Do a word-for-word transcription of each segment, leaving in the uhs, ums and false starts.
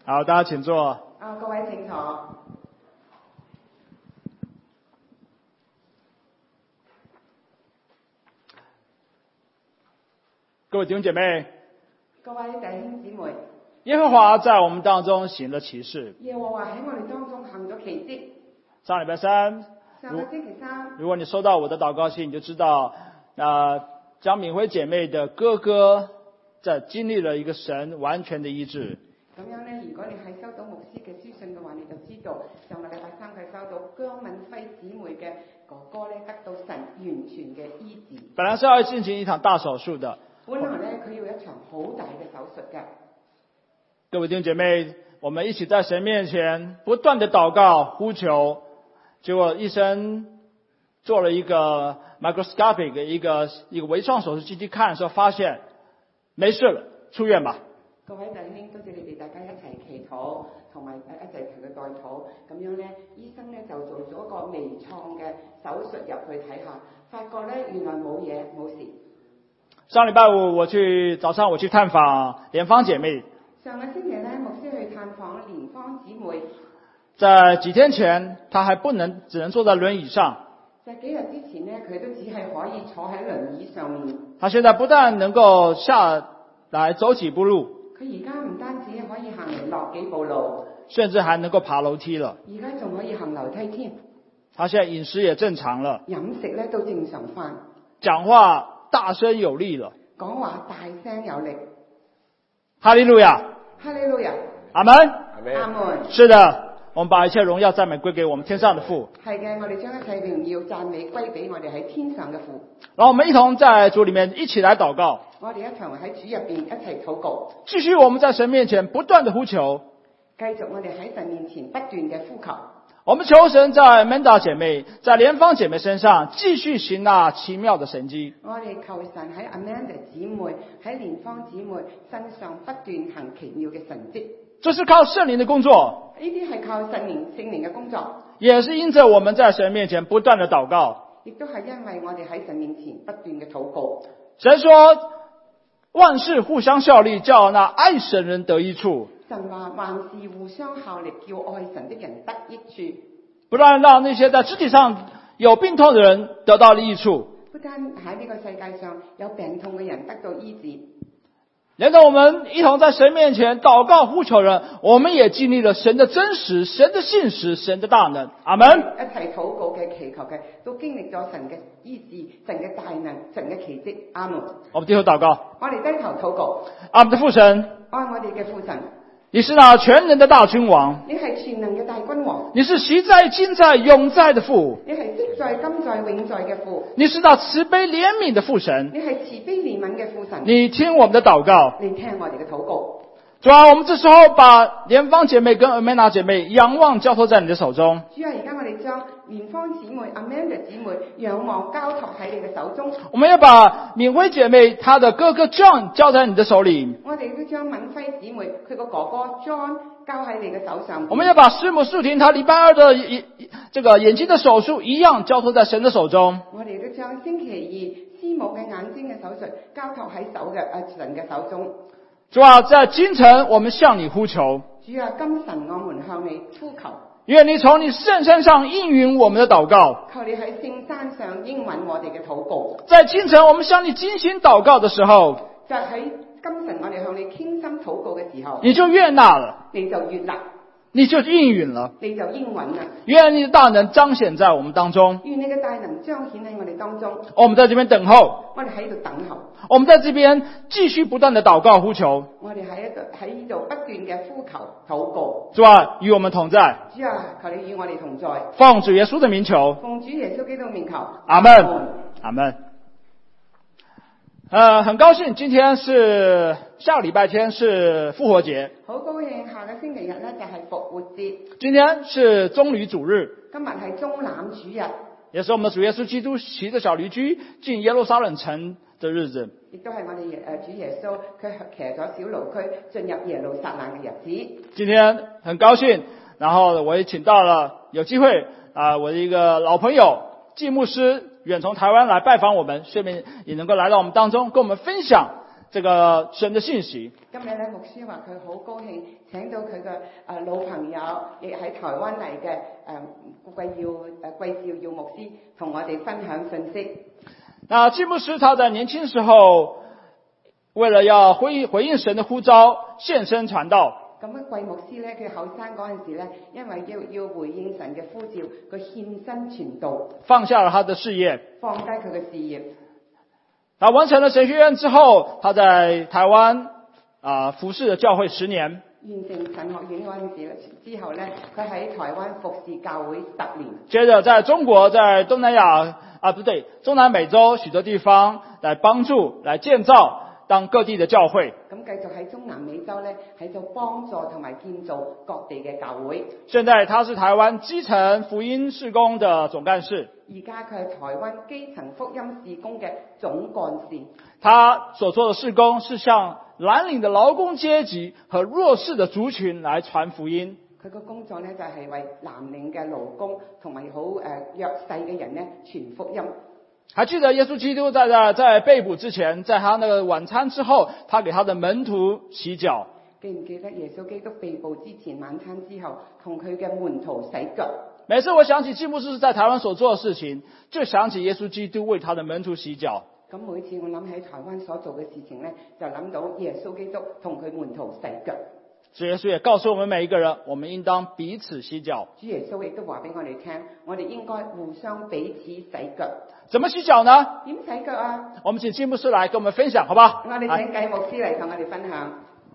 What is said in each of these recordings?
好，大家请坐。 啊，各位請坐。 各位弟兄姐妹， 各位弟兄姊妹， 耶和華在我們當中行了奇事。 耶和華喺我哋當中行咗奇蹟。 上禮拜三， 上個星期三， 如果你收到我的禱告信，你就知道，呃，張敏輝姐妹的哥哥在經歷了一個神完全的醫治。 咁樣呢，如果你係收到牧師嘅書信嘅話，你就知道上個禮拜三佢收到姜敏輝姊妹嘅哥哥咧得到神完全嘅醫治。 本來是要進行一場大手術的。 本來咧佢要一場好大嘅手術嘅。 各位弟兄姐妹，我們一起在神面前不斷的禱告呼求，結果醫生做了一個 microscopic 嘅一個一個微創手術進去看的時候，發現沒事了，出院吧。 各位弟兄，多謝你哋大家一齊祈禱，同埋一齊同佢代禱。咁樣咧，醫生咧就做咗個微創嘅手術入去睇下，發覺咧原來冇嘢冇事。 上禮拜五我去早上我去探訪蓮芳姐妹。 上個星期咧，牧師去探訪蓮芳姊妹。 在幾天前，她還不能，只能坐在輪椅上。 在幾日之前咧，佢都只係可以坐喺輪椅上面。 她現在不但能夠下來走幾步路， 佢而家唔單止可以行嚟落幾步路， 甚至還能夠爬樓梯了。 而家仲可以行樓梯添。 她現在飲食也正常了， 飲食咧都正常翻， 講話大聲有力了， 講話大聲有力。 哈利路亞， 哈利路亞， 阿門， 阿門。 是的，我們把一切榮耀讚美歸給我們天上的父。 係嘅，我哋將一切榮耀讚美歸俾我哋喺天上嘅父。 然後我們一同在主裡面一起來禱告。 我哋一同喺主入邊一齊禱告。 繼續我們在神面前不斷的呼求。 繼續我哋喺神面前不斷嘅呼求。 我們求神在 Amanda 姐妹、在蓮芳姐妹身上繼續行那奇妙的神蹟。 我哋求神喺 Amanda 姊妹、喺蓮芳姊妹身上不斷行奇妙嘅神蹟。 這是靠聖靈的工作。 呢啲係靠聖靈聖靈嘅工作。 也是因着我們在神面前不斷的禱告。 亦都係因為我哋喺神面前不斷嘅禱告。 神說萬事互相效力，叫那愛神人得益處。 神話萬事互相效力，叫愛神的人得益處。 不但讓那些在肢體上有病痛的人得到了益處， 不單喺呢個世界上有病痛嘅人得到醫治。 連同我們一同在神面前禱告呼求人，我們也經歷了神的真實、神的信實、神的大能。阿門。 一齊禱告嘅、祈求嘅，都經歷咗神嘅醫治、神嘅大能、神嘅奇蹟。阿門。 我們低頭禱告。 我哋低頭禱告。 阿們的父神， 愛我哋嘅父神， 你是那全能的大君王， 你係全能嘅大君王， 你是昔在、今在、永在的父， 你係昔在、今在、永在嘅父， 你是那慈悲憐憫的父神， 你係慈悲憐憫嘅父神， 你聽我們的禱告。 你聽我哋嘅禱告。 主啊，我們這時候把蓮芳姐妹跟 Amanda 姐妹仰望交託在你的手中。 主啊，而家我哋將蓮芳姊妹、Amanda 姊妹仰望交託喺你嘅手中。 我們要把敏輝姐妹她的哥哥 John 交在你的手裏。 我哋都將敏輝姊妹佢個哥哥 John 交喺你嘅手上。 我們要把師母素婷她禮拜二的這個眼睛的手術一樣交託在神的手中。 我哋都將星期二師母嘅眼睛嘅手術交託喺手嘅啊神嘅手中。 主啊，在今晨我們向你呼求。 主啊，今晨我們向你呼求。 願你從你聖山上應允我們的禱告。 求你喺聖山上應允我哋嘅禱告。 在今晨我們向你精心禱告的時候， 就喺今晨我哋向你傾心禱告嘅時候， 你就悅納了， 你就悅納， 你就應允了， 你就應允啦。 願你的大能彰顯在我們當中。 願你嘅大能彰顯喺我哋當中。 我們在這邊等候， 我哋喺度等候。 我們在這邊繼續不斷的禱告呼求。 我哋喺度喺呢度不斷嘅呼求禱告。 主啊，與我們同在。 主啊，求你與我哋同在。 奉主耶穌的名求。 奉主耶穌基督名求。 阿門。阿門。呃，很高興今天是下個禮拜天是復活節。 好高興下個星期日呢就係復活節。 今天是棕櫚主日。 今日係棕櫚主日。 也是我們主耶穌基督騎着小驢駒進耶路撒冷城的日子。亦都係我哋誒主耶穌佢騎咗小驢駒進入耶路撒冷嘅日子。今天很高興，然後我也請到了有機會啊、呃，我的一個老朋友季牧師遠從台灣來拜訪我們，順便也能夠來到我們當中，跟我們分享這個神的信息。 今日咧，牧師話佢好高興請到佢嘅誒老朋友，亦喺台灣嚟嘅誒貴耀誒貴兆耀牧師，同我哋分享信息。 那季牧師他在年輕時候，為了要回回應神的呼召，獻身傳道。 咁樣貴牧師咧，佢後生嗰陣時咧，因為要要回應神嘅呼召，佢獻身傳道， 放下了他的事業， 放低佢嘅事業。 他完成了神學院之後，他在台灣啊、呃、服侍了教會十年。 完成神學院嗰陣時之後咧，佢喺台灣服侍教會十年。 接着在中國，在東南亞啊不對，中南美洲許多地方來幫助、來建造當各地的教會。 咁繼續喺中南美洲咧，喺度幫助同埋建造各地嘅教會。 現在他是台灣基層福音事工的總幹事。 而家佢係台灣基層福音事工嘅總幹事。 他所做的事工是向藍領的勞工階級和弱勢的族群來傳福音。 佢個工作咧就係為藍領嘅勞工同埋好誒弱勢嘅人咧傳福音。 還記得耶穌基督在在在被捕之前，在他那個晚餐之後，他給他的門徒洗腳。 記唔記得耶穌基督被捕之前晚餐之後，同佢嘅門徒洗腳？ 每次我想起季牧師在台灣所做的事情，就想起耶穌基督為他的門徒洗腳。 咁每次我諗起台灣所做嘅事情咧，就諗到耶穌基督同佢門徒洗腳。 主耶穌也告訴我們每一個人，我們應當彼此洗腳。 主耶穌亦都話俾我哋聽，我哋應該互相彼此洗腳。 怎麼洗腳呢？ 點洗腳啊？ 我們請季牧師來跟我們分享，好吧？ 我哋請季牧師嚟同我哋分享。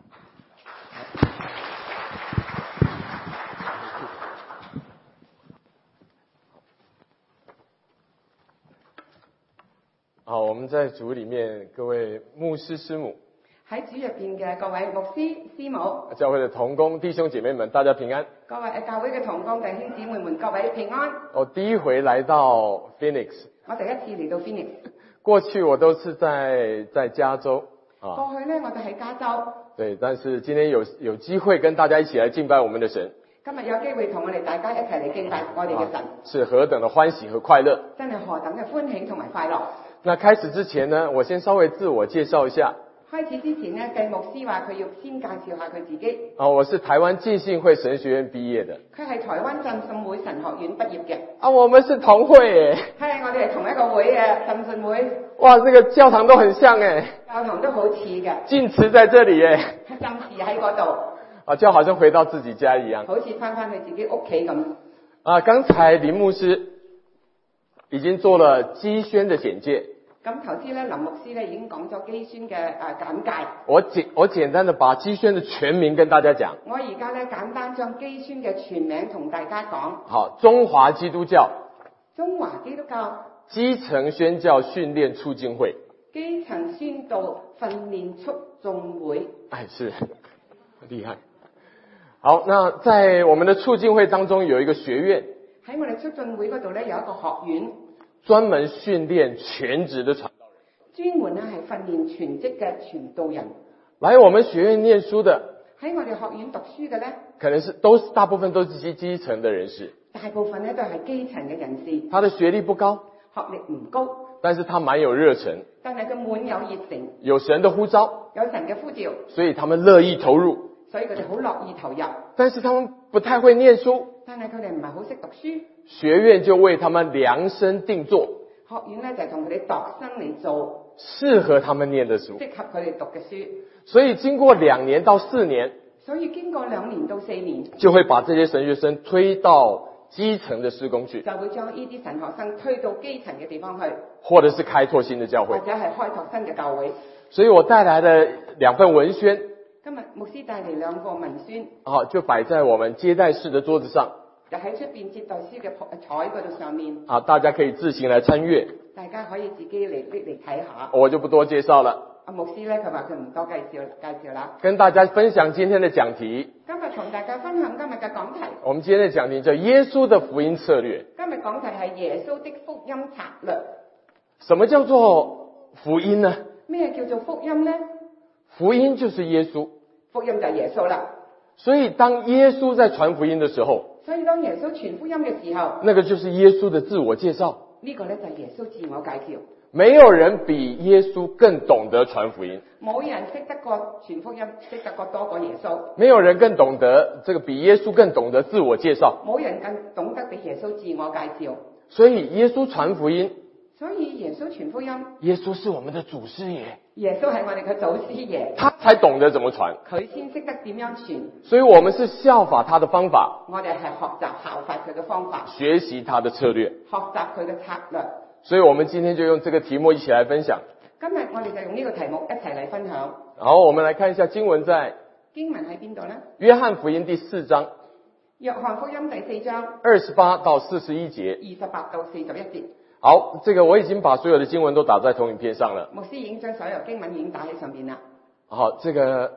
好，我們在主裏面各位牧師師母， 喺主入邊嘅各位牧師師母， 教會的同工弟兄姐妹們，大家平安。 各位誒教會嘅同工弟兄姊妹們，各位平安。 我第一回來到 Phoenix， 我第一次嚟到 Phoenix。 過去我都是在在加州啊。 過去咧，我哋喺加州。 對，但是今天有有機會跟大家一起來敬拜我們的神。 今日有機會同我哋大家一齊嚟敬拜我哋嘅神， 是何等的歡喜和快樂！ 真係何等嘅歡喜同埋快樂。 那開始之前呢，我先稍微自我介紹一下。 開始之前呢，季牧師話佢要先介紹下佢自己。 啊，我是台灣浸信會神學院畢業的。 佢係台灣浸信會神學院畢業嘅。 啊，我們是同會誒。 係，我哋係同一個會嘅浸信會。 哇，這個教堂都很像誒。 教堂都好似嘅。 浸池在這裡誒。 浸池喺嗰度。 啊，就好像回到自己家一樣。 好似翻返去自己屋企咁。 啊，剛才林牧師已經做了基宣的簡介。 咁頭先咧，林牧師咧已經講咗基宣嘅誒簡介。 我簡我簡單的把基宣的全名跟大家講。 我而家咧簡單將基宣嘅全名同大家講。 好，中華基督教。 中華基督教。 基層宣教訓練促進會。 基層宣道訓練促進會。 哎，是，厲害。好，那在我們的促進會當中有一個學院。 喺我哋促進會嗰度咧有一個學院。 專門訓練全職的傳道人， 專門咧係訓練全職嘅傳道人。 來我們學院念書的， 喺我哋學院讀書嘅咧， 可能是都是大部分都是基基層的人士。 大部分咧都係基層嘅人士。 他的學歷不高， 學歷唔高， 但是他蠻有熱忱， 但係佢滿有熱誠， 有神的呼召， 有神嘅呼召， 所以他們樂意投入。 所以佢哋好樂意投入。 但是他們不太會念書， 但係佢哋唔係好識讀書。 學院就為他們量身定做， 學院咧就同佢哋度身嚟做， 適合他們念的書， 適合佢哋讀嘅書。 所以經過兩年到四年， 所以經過兩年到四年， 就會把這些神學生推到基層的事工去， 就會將呢啲神學生推到基層嘅地方去， 或者是開拓新的教會， 或者係開拓新嘅教會。 所以我帶來的兩份文宣， 今日牧師帶嚟兩個文宣， 好，就擺在我們接待室的桌子上， 就喺出邊接待師嘅台嗰度上面， 啊，大家可以自行來參閱， 大家可以自己嚟拎嚟睇下。 我就不多介紹了。 阿牧師咧，佢話佢唔多介紹介紹啦。 跟大家分享今天的講題。 今日同大家分享今日嘅講題。 我們今天的講題叫耶穌的福音策略。 今日講題係耶穌的福音策略。 什麼叫做福音呢？ 咩叫做福音呢？ 福音就是耶穌。 福音就係耶穌啦。 所以當耶穌在傳福音的時候， 所以當耶穌傳福音嘅時候， 那個就是耶穌的自我介紹。 呢個咧就係耶穌自我介紹。 没有人比耶穌更懂得傳福音。 冇人識得過傳福音，識得過多過耶穌。 沒有人更懂得這個比耶穌更懂得自我介紹。 冇人更懂得比耶穌自我介紹。 所以耶穌傳福音。 所以耶穌傳福音。 耶穌是我們的祖師爺。 耶穌係我哋嘅祖師爺。 他才懂得怎麼傳。 佢先識得點樣傳。 所以我們是效法他的方法。 我哋係學習效法佢嘅方法。 學習他的策略。 學習佢嘅策略。 所以我們今天就用這個題目一起來分享。 今日我哋就用呢個題目一齊嚟分享。 好，我們來看一下經文在經文喺邊度呢？ 約翰福音第四章。 約翰福音第四章二十八到四十一節。 二十八到四十一節。 好，這個我已經把所有的經文都打在投影片上了。 牧師已經將所有經文已經打喺上邊啦。 好，這個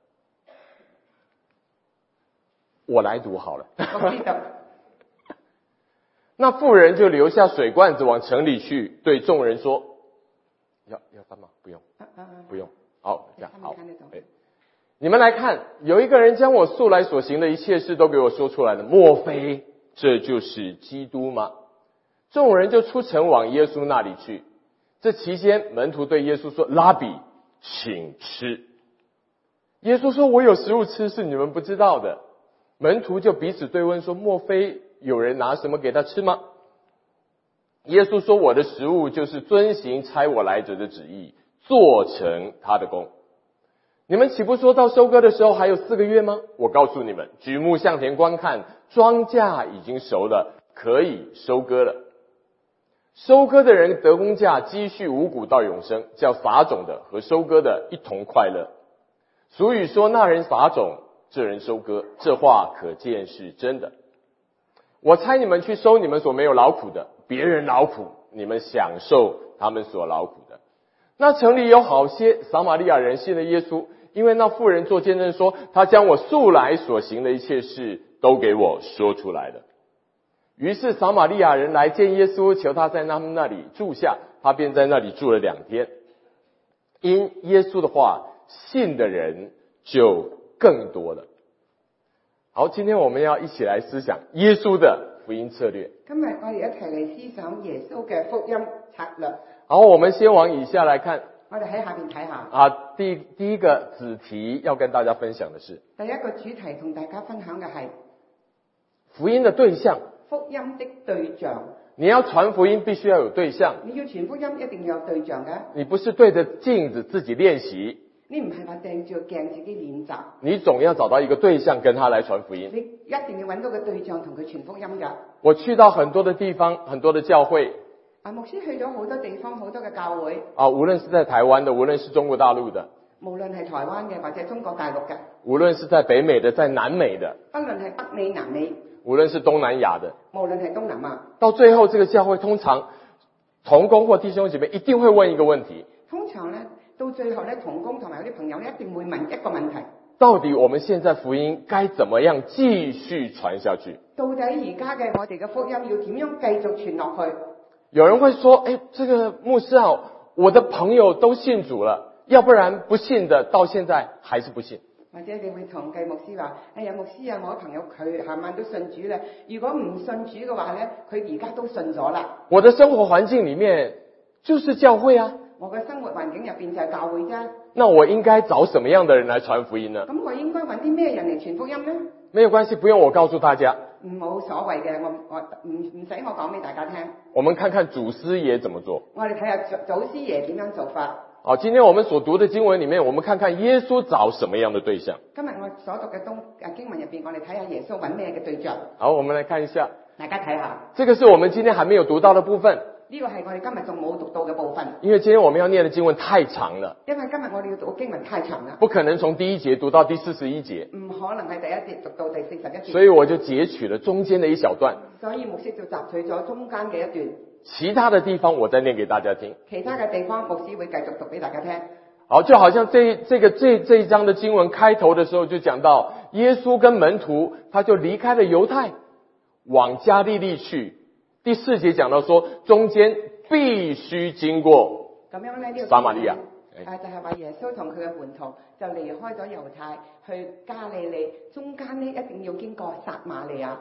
我來讀好了。 我知道。 那婦人就留下水罐子往城裏去，對眾人說：要要翻嗎？不用， 啊啊、 不用。好，這樣好。 對， 你們來看，有一個人將我素來所行的一切事都給我說出來了，莫非這就是基督嗎？眾人就出城往耶穌那裡去。這期間，門徒對耶穌說：拉比，請吃。耶穌說：我有食物吃，是你們不知道的。門徒就彼此對問說：莫非有人拿什麼給他吃嗎？耶穌說：我的食物就是遵行差我來者的旨意，做成他的工。你們豈不說到收割的時候還有四個月嗎？我告訴你們，舉目向田觀看，莊稼已經熟了，可以收割了。收割的人得工價，積蓄五穀到永生，叫撒種的和收割的一同快樂。俗語說：那人撒種，這人收割，這話可見是真的。我差你們去收你們所沒有勞苦的，別人勞苦，你們享受他們所勞苦的。那城裡有好些撒瑪利亞人信了耶穌，因為那婦人做見證說，他將我素來所行的一切事都給我說出來了。於是撒瑪利亞人來見耶穌，求他在他們那裡住下，他便在那裡住了兩天。因耶穌的話，信的人就更多了。好，今天我們要一起來思想耶穌的福音策略。 今日我哋一齊嚟思想耶穌嘅福音策略。 好，我們先往以下來看。 我哋喺下邊睇下。 啊，第第一個子題要跟大家分享的是， 第一個主題同大家分享嘅係福音的對象。 福音的對象。 你要傳福音必須要有對象。 你要傳福音一定要有對象嘅。 你不是對着鏡子自己練習。 你唔係話掟住個鏡自己練習。 你總要找到一個對象跟他來傳福音。 你一定要揾到個對象同佢傳福音㗎。 我去到很多的地方，很多的教會。 啊，牧師去咗好多地方，好多嘅教會。 啊，無論是在台灣的，無論是中國大陸的。 無論係台灣嘅或者中國大陸嘅。 無論是在北美的，在南美的。 不論係北美、南美。 無論是東南亞的。 無論係東南亞。 到最後，這個教會通常同工或弟兄姐妹一定會問一個問題。 通常呢，到最後呢，同工同埋有啲朋友呢，一定會問一個問題： 到底我們現在福音該怎麼樣繼續傳下去？ 到底而家嘅我哋嘅福音要點樣繼續傳落去？ 有人會說：誒，這個牧師啊，我的朋友都信主了，要不然不信的到現在還是不信。 或者你會同計牧師話：哎呀，牧師啊，我嘅朋友佢下晚都信主啦。如果唔信主嘅話咧，佢而家都信咗啦。 我的生活環境裏面就是教會啊。 我嘅生活環境入邊就係教會啫。 那我應該找什麼樣的人來傳福音呢？ 咁我應該揾啲咩人嚟傳福音呢？ 沒有關係，不用我告訴大家。 冇所謂嘅，我我唔唔使我講俾大家聽。 我們看看祖師爺怎麼做。 我哋睇下祖祖師爺點樣做法。 好，今天我們所讀的經文裡面，我們看看耶穌找什麼樣的對象。 今日我所讀嘅東誒經文入邊，我哋睇下耶穌揾咩嘅對象。 好，我們來看一下。 大家睇下。 這個是我們今天還沒有讀到的部分。 呢個係我哋今日仲冇讀到嘅部分。 因為今天我們要念的經文太長了。 因為今日我哋要讀嘅經文太長啦。 不可能從第一節讀到第四十一節。 唔可能係第一節讀到第四十一節。 所以我就截取了中間的一小段。 所以牧師就摘取咗中間嘅一段。 其他的地方我再念給大家聽。 其他嘅地方牧師會繼續讀俾大家聽。 好，就好像這這個這這一章的經文開頭的時候就講到，耶穌跟門徒他就離開了猶太，往加利利去。第四節講到說，中間必須經過咁樣咧，呢個撒瑪利亞。 誒就係話耶穌同佢嘅門徒就離開咗猶太去加利利，中間呢一定要經過撒瑪利亞。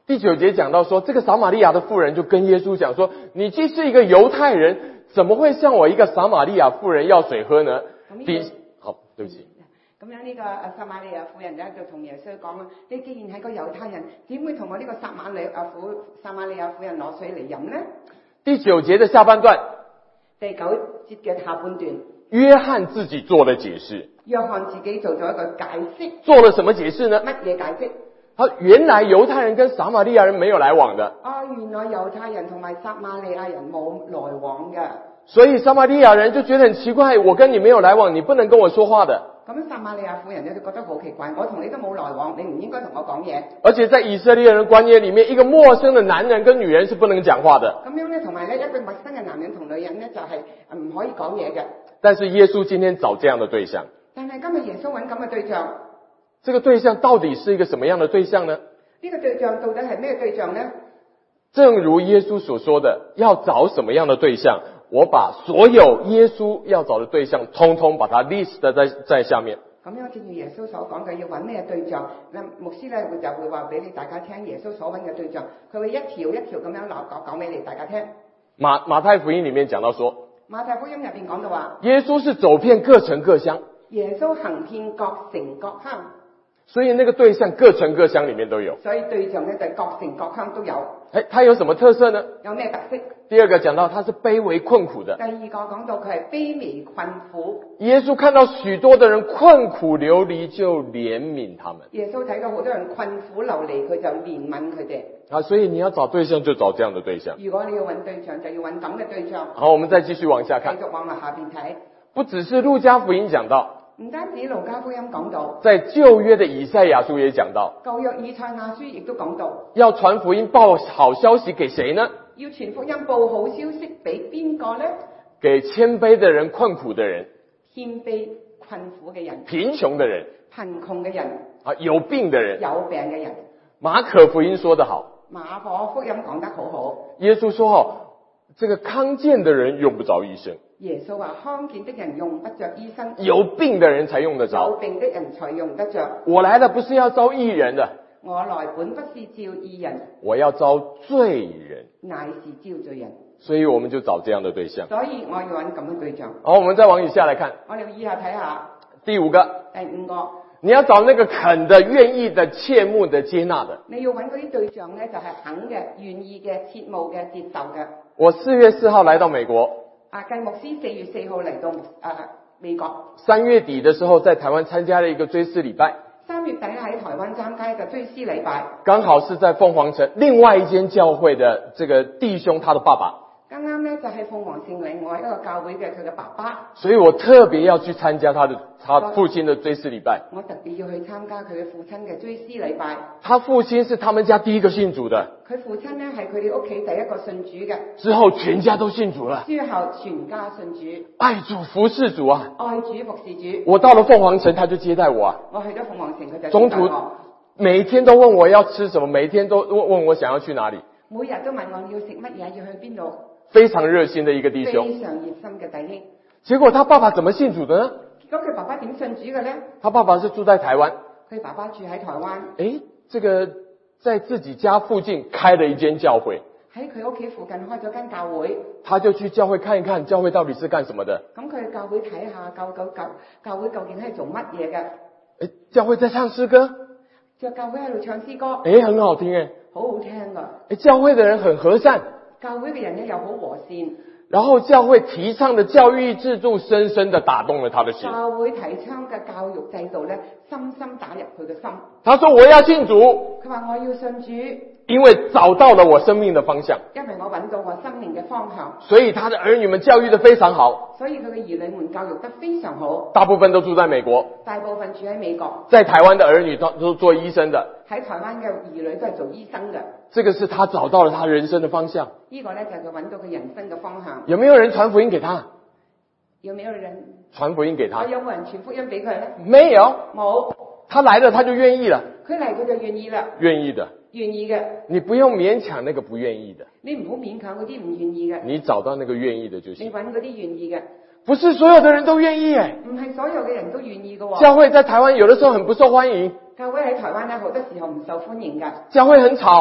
第九节讲到说，这个撒玛利亚的妇人就跟耶稣讲说，你既是一个犹太人，怎么会向我一个撒玛利亚妇人要水喝呢？第好，對不起。 咁樣呢個撒瑪利亞婦人咧就同耶穌講啊，你既然係個猶太人，點會同我呢個撒瑪利亞婦撒瑪利亞婦人攞水嚟飲呢？ 第九節的下半段， 第九節嘅下半段， 約翰自己做了解釋。 約翰自己做咗一個解釋。 做了什麼解釋呢？ 乜嘢解釋？ 他原來猶太人跟撒瑪利亞人沒有來往的。 啊，原來猶太人同埋撒瑪利亞人冇來往嘅。 所以撒瑪利亞人就覺得很奇怪，我跟你沒有來往，你不能跟我說話的。 咁撒瑪利亞婦人咧就覺得好奇怪，我同你都冇來往，你唔應該同我講嘢。 而且在以色列人觀念裡面，一個陌生的男人跟女人是不能講話的。 咁樣咧，同埋咧一個陌生嘅男人同女人咧就係唔可以講嘢嘅。 但是耶穌今天找這樣的對象。 但係今日耶穌揾咁嘅對象， 這個對象到底是一個什麼樣的對象呢？ 呢個對象到底係咩對象呢？ 正如耶穌所說的，要找什麼樣的對象，我把所有耶穌要找的對象通通把它 list 在在下面。 咁樣正如耶穌所講嘅，要揾咩對象？咁牧師咧會就會話俾你大家聽，耶穌所揾嘅對象，佢會一條一條咁樣講講講俾你大家聽。 馬馬太福音裡面講到說， 馬太福音入邊講到話， 耶穌是走遍各城各鄉。 耶穌行遍各城各鄉。 所以那個對象各城各鄉裡面都有。 所以對象咧就各城各鄉都有。 誒，它有什麼特色呢？ 有咩特色？ 第二個講到它是卑微困苦的。 第二個講到佢係卑微困苦。 耶穌看到許多的人困苦流離，就憐憫他們。 耶穌睇到好多人困苦流離，佢就憐憫佢哋。 啊，所以你要找對象就找這樣的對象。 如果你要揾對象，就要揾咁嘅對象。 好，我們再繼續往下看。 繼續往落下邊睇。 不只是路加福音講到。 唔單止路加福音講到， 在舊約的以賽亞書也講到， 舊約以賽亞書亦都講到， 要傳福音報好消息給誰呢？ 要傳福音報好消息俾邊個呢？ 給謙卑的人、困苦的人， 謙卑困苦嘅人， 貧窮的人， 貧窮嘅人， 啊，有病的人， 有病嘅人。 馬可福音說得好， 馬可福音講得好好， 耶穌說哦，這個康健的人用不着醫生。 耶穌話康健的人用不着醫生， 有病的人才用得着。 有病的人才用得着。 我來的不是要招義人的， 我來本不是召義人， 我要招罪人， 乃是召罪人。 所以我們就找這樣的對象。 所以我要揾咁嘅對象。 好，我們再往以下來看。 我哋以下睇下第五個。 第五個。 你要找那個肯的、願意的、切慕的、接納的。 你要揾嗰啲對象咧，就係肯嘅、願意嘅、切慕嘅、接受嘅。 我四月四號來到美國。 啊，計牧師四月四號嚟到啊美國。 三月底的時候，在台灣參加了一個追思禮拜。 三月底喺台灣參加一個追思禮拜。 剛好是在鳳凰城另外一間教會的這個弟兄，他的爸爸。 啱啱咧就係鳳凰城另外一個教會嘅佢嘅爸爸。 所以我特別要去參加他的他父親的追思禮拜。 我特別要去參加佢嘅父親嘅追思禮拜。 他父親是他們家第一個信主的。 佢父親咧係佢哋屋企第一個信主嘅。 之後全家都信主了。 之後全家信主。 愛主服侍主啊！ 愛主服侍主。 我到了鳳凰城，他就接待我啊。 我去咗鳳凰城，佢就中途每天都問我要吃什麼，每天都問問我想要去哪裡。 每日都問我要食乜嘢，要去邊度。 非常熱心的一個弟兄， 非常熱心嘅弟兄。 結果他爸爸怎麼信主的呢？ 結果佢爸爸點信主嘅呢？ 他爸爸是住在台灣。 佢爸爸住喺台灣。 誒，這個在自己家附近開了一間教會。 喺佢屋企附近開咗間教會。 他就去教會看一看，教會到底是幹什麼的。 咁佢去教會睇下，教教教教會究竟係做乜嘢嘅？ 誒，教會在唱詩歌。 就教會喺度唱詩歌。 誒，很好聽誒。 好好聽噶。 誒，教會的人很和善。 教會嘅人咧又好和善， 然後教會提倡的教育制度深深地打動了他的心。 教會提倡嘅教育制度咧，深深打入佢嘅心。 他說我要信主， 佢話我要信主， 因為找到了我生命的方向。 因為我揾到我生命嘅方向。 所以他的兒女們教育得非常好。 所以佢嘅兒女們教育得非常好。 大部分都住在美國。 大部分住喺美國。 在台灣的兒女都都做醫生的。 喺台灣嘅兒女都係做醫生嘅。 這個是他找到了他人生的方向。 呢個咧就係佢揾到佢人生嘅方向。 有沒有人傳福音給他？ 有沒有人傳福音給他？ 有冇人傳福音俾佢咧？ 沒有。 冇。 他來了，他就願意了。 佢嚟佢就願意啦。 願意的。 願意嘅。 你不用勉強那個不願意的。 你唔好勉強嗰啲唔願意嘅。 你找到那個願意的就行。 你揾嗰啲願意嘅。 不是所有的人都願意誒。 唔係所有嘅人都願意嘅喎。 教會在台灣有的時候很不受歡迎。 教會喺台灣咧好多時候唔受歡迎㗎。 教會很吵。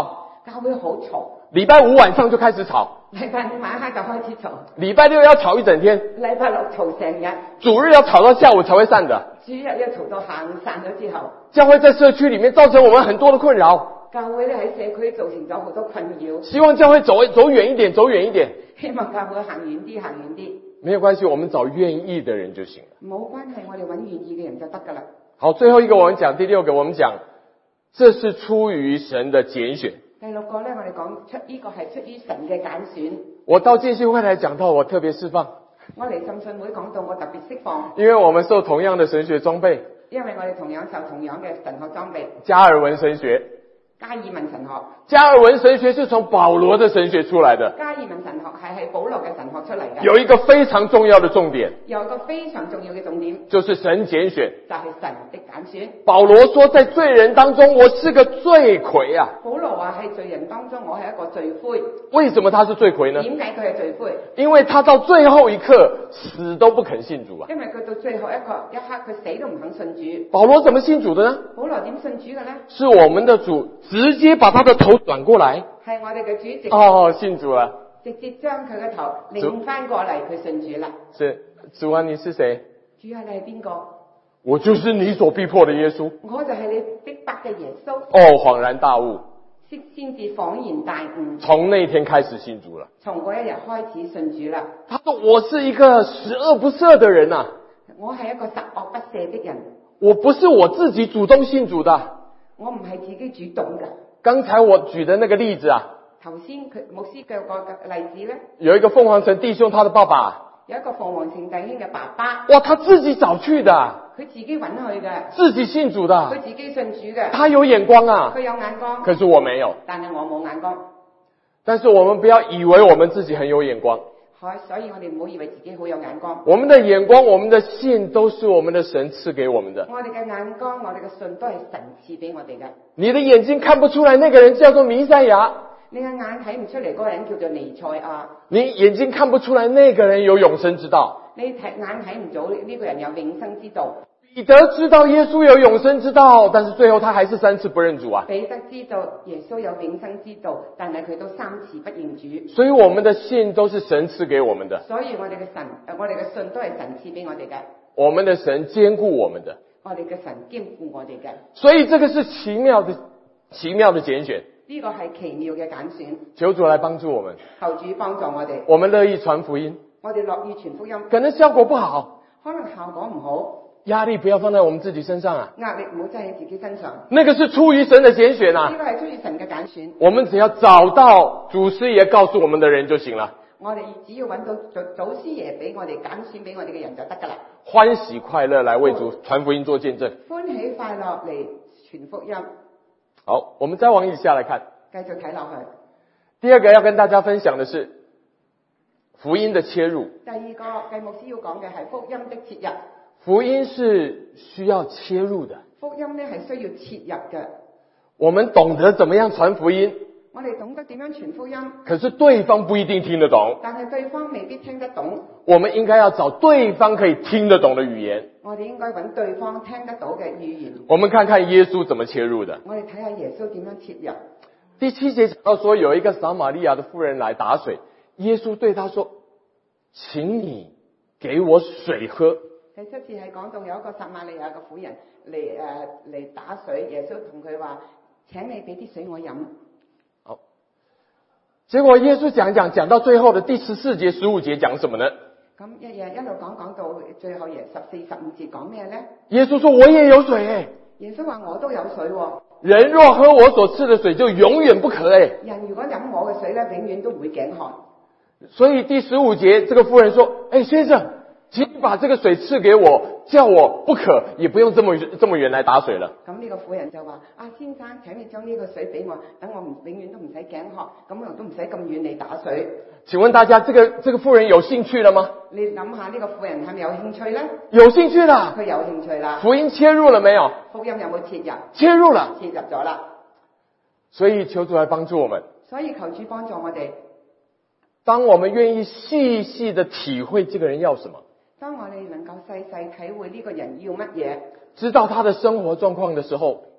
教會好嘈， 禮拜五晚上就開始吵， 禮拜五晚黑就開始嘈， 禮拜六要吵一整天， 禮拜六嘈成日， 主日要吵到下午才會散的。 主日一嘈到下午散咗之後， 教會在社區裡面造成我們很多的困擾。 教會咧喺社區造成咗好多困擾。 希望教會走走遠一點，走遠一點。 希望教會行遠啲，行遠啲。 沒有關係，我們找願意的人就行了。 冇關係，我哋揾願意嘅人就得噶啦。 好，最後一個我們講，第六個我們講，這是出於神的揀選。 第六個咧，我哋講出呢個係出於神嘅揀選。 我到建信會來講到，我特別釋放。 我嚟浸信會講到我特別釋放， 因為我們受同樣的神學裝備。 因為我哋同樣受同樣嘅神學裝備。 加爾文神學。 加爾文神學。 加爾文神學是從保羅的神學出來的。 加爾文神學係喺保羅嘅神學出嚟嘅。 有一個非常重要的重點。 有一個非常重要嘅重點。 就是神揀選。 就係神的揀選。 保羅說，在罪人當中，我是個罪魁啊。 保羅話喺罪人當中，我係一個罪魁。 為什麼他是罪魁呢？ 點解佢係罪魁？ 因為他到最後一刻死都不肯信主啊。 因為佢到最後一個一刻，佢死都唔肯信主。 保羅怎麼信主的呢？ 保羅點信主嘅呢？ 是我們的主直接把他的頭轉過來。 係我哋嘅主席。 哦，信主了。 直接將佢嘅頭擰翻過嚟，佢信主啦。 是，主啊，你是誰？ 主啊，你係邊個？ 我就是你所逼迫的耶穌。 我就係你逼迫嘅耶穌。 哦，恍然大悟。 先先至恍然大悟。 從那天開始信主了。 從嗰一日開始信主啦。 他說我是一個十惡不赦的人啊。 我係一個十惡不赦的人。 我不是我自己主動信主的。 我唔係自己主動嘅。 剛才我舉的那個例子啊。 頭先佢牧師嘅個例子咧。 有一個鳳凰城弟兄，他的爸爸。 有一個鳳凰城弟兄嘅爸爸。 哇，他自己找去的。 佢自己揾去嘅。 自己信主的。 佢自己信主嘅。 他有眼光啊。 佢有眼光。 可是我沒有。 但係我冇眼光。 但是我們不要以為我們自己很有眼光。 所以我哋唔好以為自己好有眼光。 我們的眼光，我們的信都是我們的神賜給我們的。 我哋嘅眼光，我哋嘅信都係神賜俾我哋嘅。 你的眼睛看不出來那個人叫做彌賽亞。 你嘅眼睇唔出嚟嗰個人叫做彌賽亞。 你眼睛看不出來那個人有永生之道。 你睇眼睇唔到呢個人有永生之道。 彼得知道耶穌有永生之道，但是最後他還是三次不認主啊。 彼得知道耶穌有永生之道，但係佢都三次不認主。 所以我們的信都是神賜給我們的。 所以我哋嘅神，誒，我哋嘅信都係神賜俾我哋嘅。 我們的神兼顧我們的。 我哋嘅神兼顧我哋嘅。 所以這個是奇妙的、奇妙的揀選。 呢個係奇妙嘅揀選。 求主來幫助我們。 求主幫助我哋。 我們樂意傳福音。 我哋樂意傳福音。 可能效果不好。 可能效果唔好。 壓力不要放在我們自己身上啊！ 壓力唔好擠喺自己身上。 那個是出於神的揀選啊！ 呢個係出於神嘅揀選。 我們只要找到祖師爺告訴我們的人就行了。 我哋只要揾到祖祖師爺俾我哋揀選俾我哋嘅人就得噶啦。 歡喜快樂來為主傳福音做見證。 歡喜快樂嚟傳福音。 好，我們再往以下來看。 繼續睇落去。 第二個要跟大家分享的是福音的切入。 第二個繼牧師要講嘅係福音的切入。 福音是需要切入的。 福音呢係需要切入嘅。 我們懂得怎麼樣傳福音。 我哋懂得點樣傳福音。 可是對方不一定聽得懂。 但係對方未必聽得懂。 我們應該要找對方可以聽得懂的語言。 我哋應該揾對方聽得到嘅語言。 我們看看耶穌怎麼切入的。 我哋睇下耶穌點樣切入。 第七節講到說，有一個撒瑪利亞的婦人來打水，耶穌對他說：請你給我水喝。 第七次係講到有一個撒瑪利亞嘅婦人嚟誒嚟打水，耶穌同佢話：請你俾啲水我飲。 好，結果耶穌講講講到最後的第十四節、十五節講什麼呢？ 咁一日一路講講到最後嘢十四、十五節講咩咧？ 耶穌說：我也有水誒。 耶穌話：我都有水喎。 人若喝我所賜的水，就永遠不渴誒。 人如果飲我嘅水咧，永遠都唔會頸渴。 所以第十五節，這個婦人說：誒，先生，請你把這個水賜給我，叫我不渴，也不用這麼這麼遠來打水了。 咁呢個婦人就話：啊，先生，請你將呢個水俾我，等我唔永遠都唔使頸渴，咁我都唔使咁遠嚟打水。 請問大家，這個這個婦人有興趣了嗎？ 你諗下呢個婦人係咪有興趣咧？ 有興趣啦。 佢有興趣啦。 福音切入了沒有？ 福音有冇切入？ 切入了。 切入咗啦。 所以求主來幫助我們。 所以求主幫助我哋。 當我們願意細細的體會這個人要什麼， 當我哋能夠細細體會呢個人要乜嘢， 知道他的生活狀況的時候，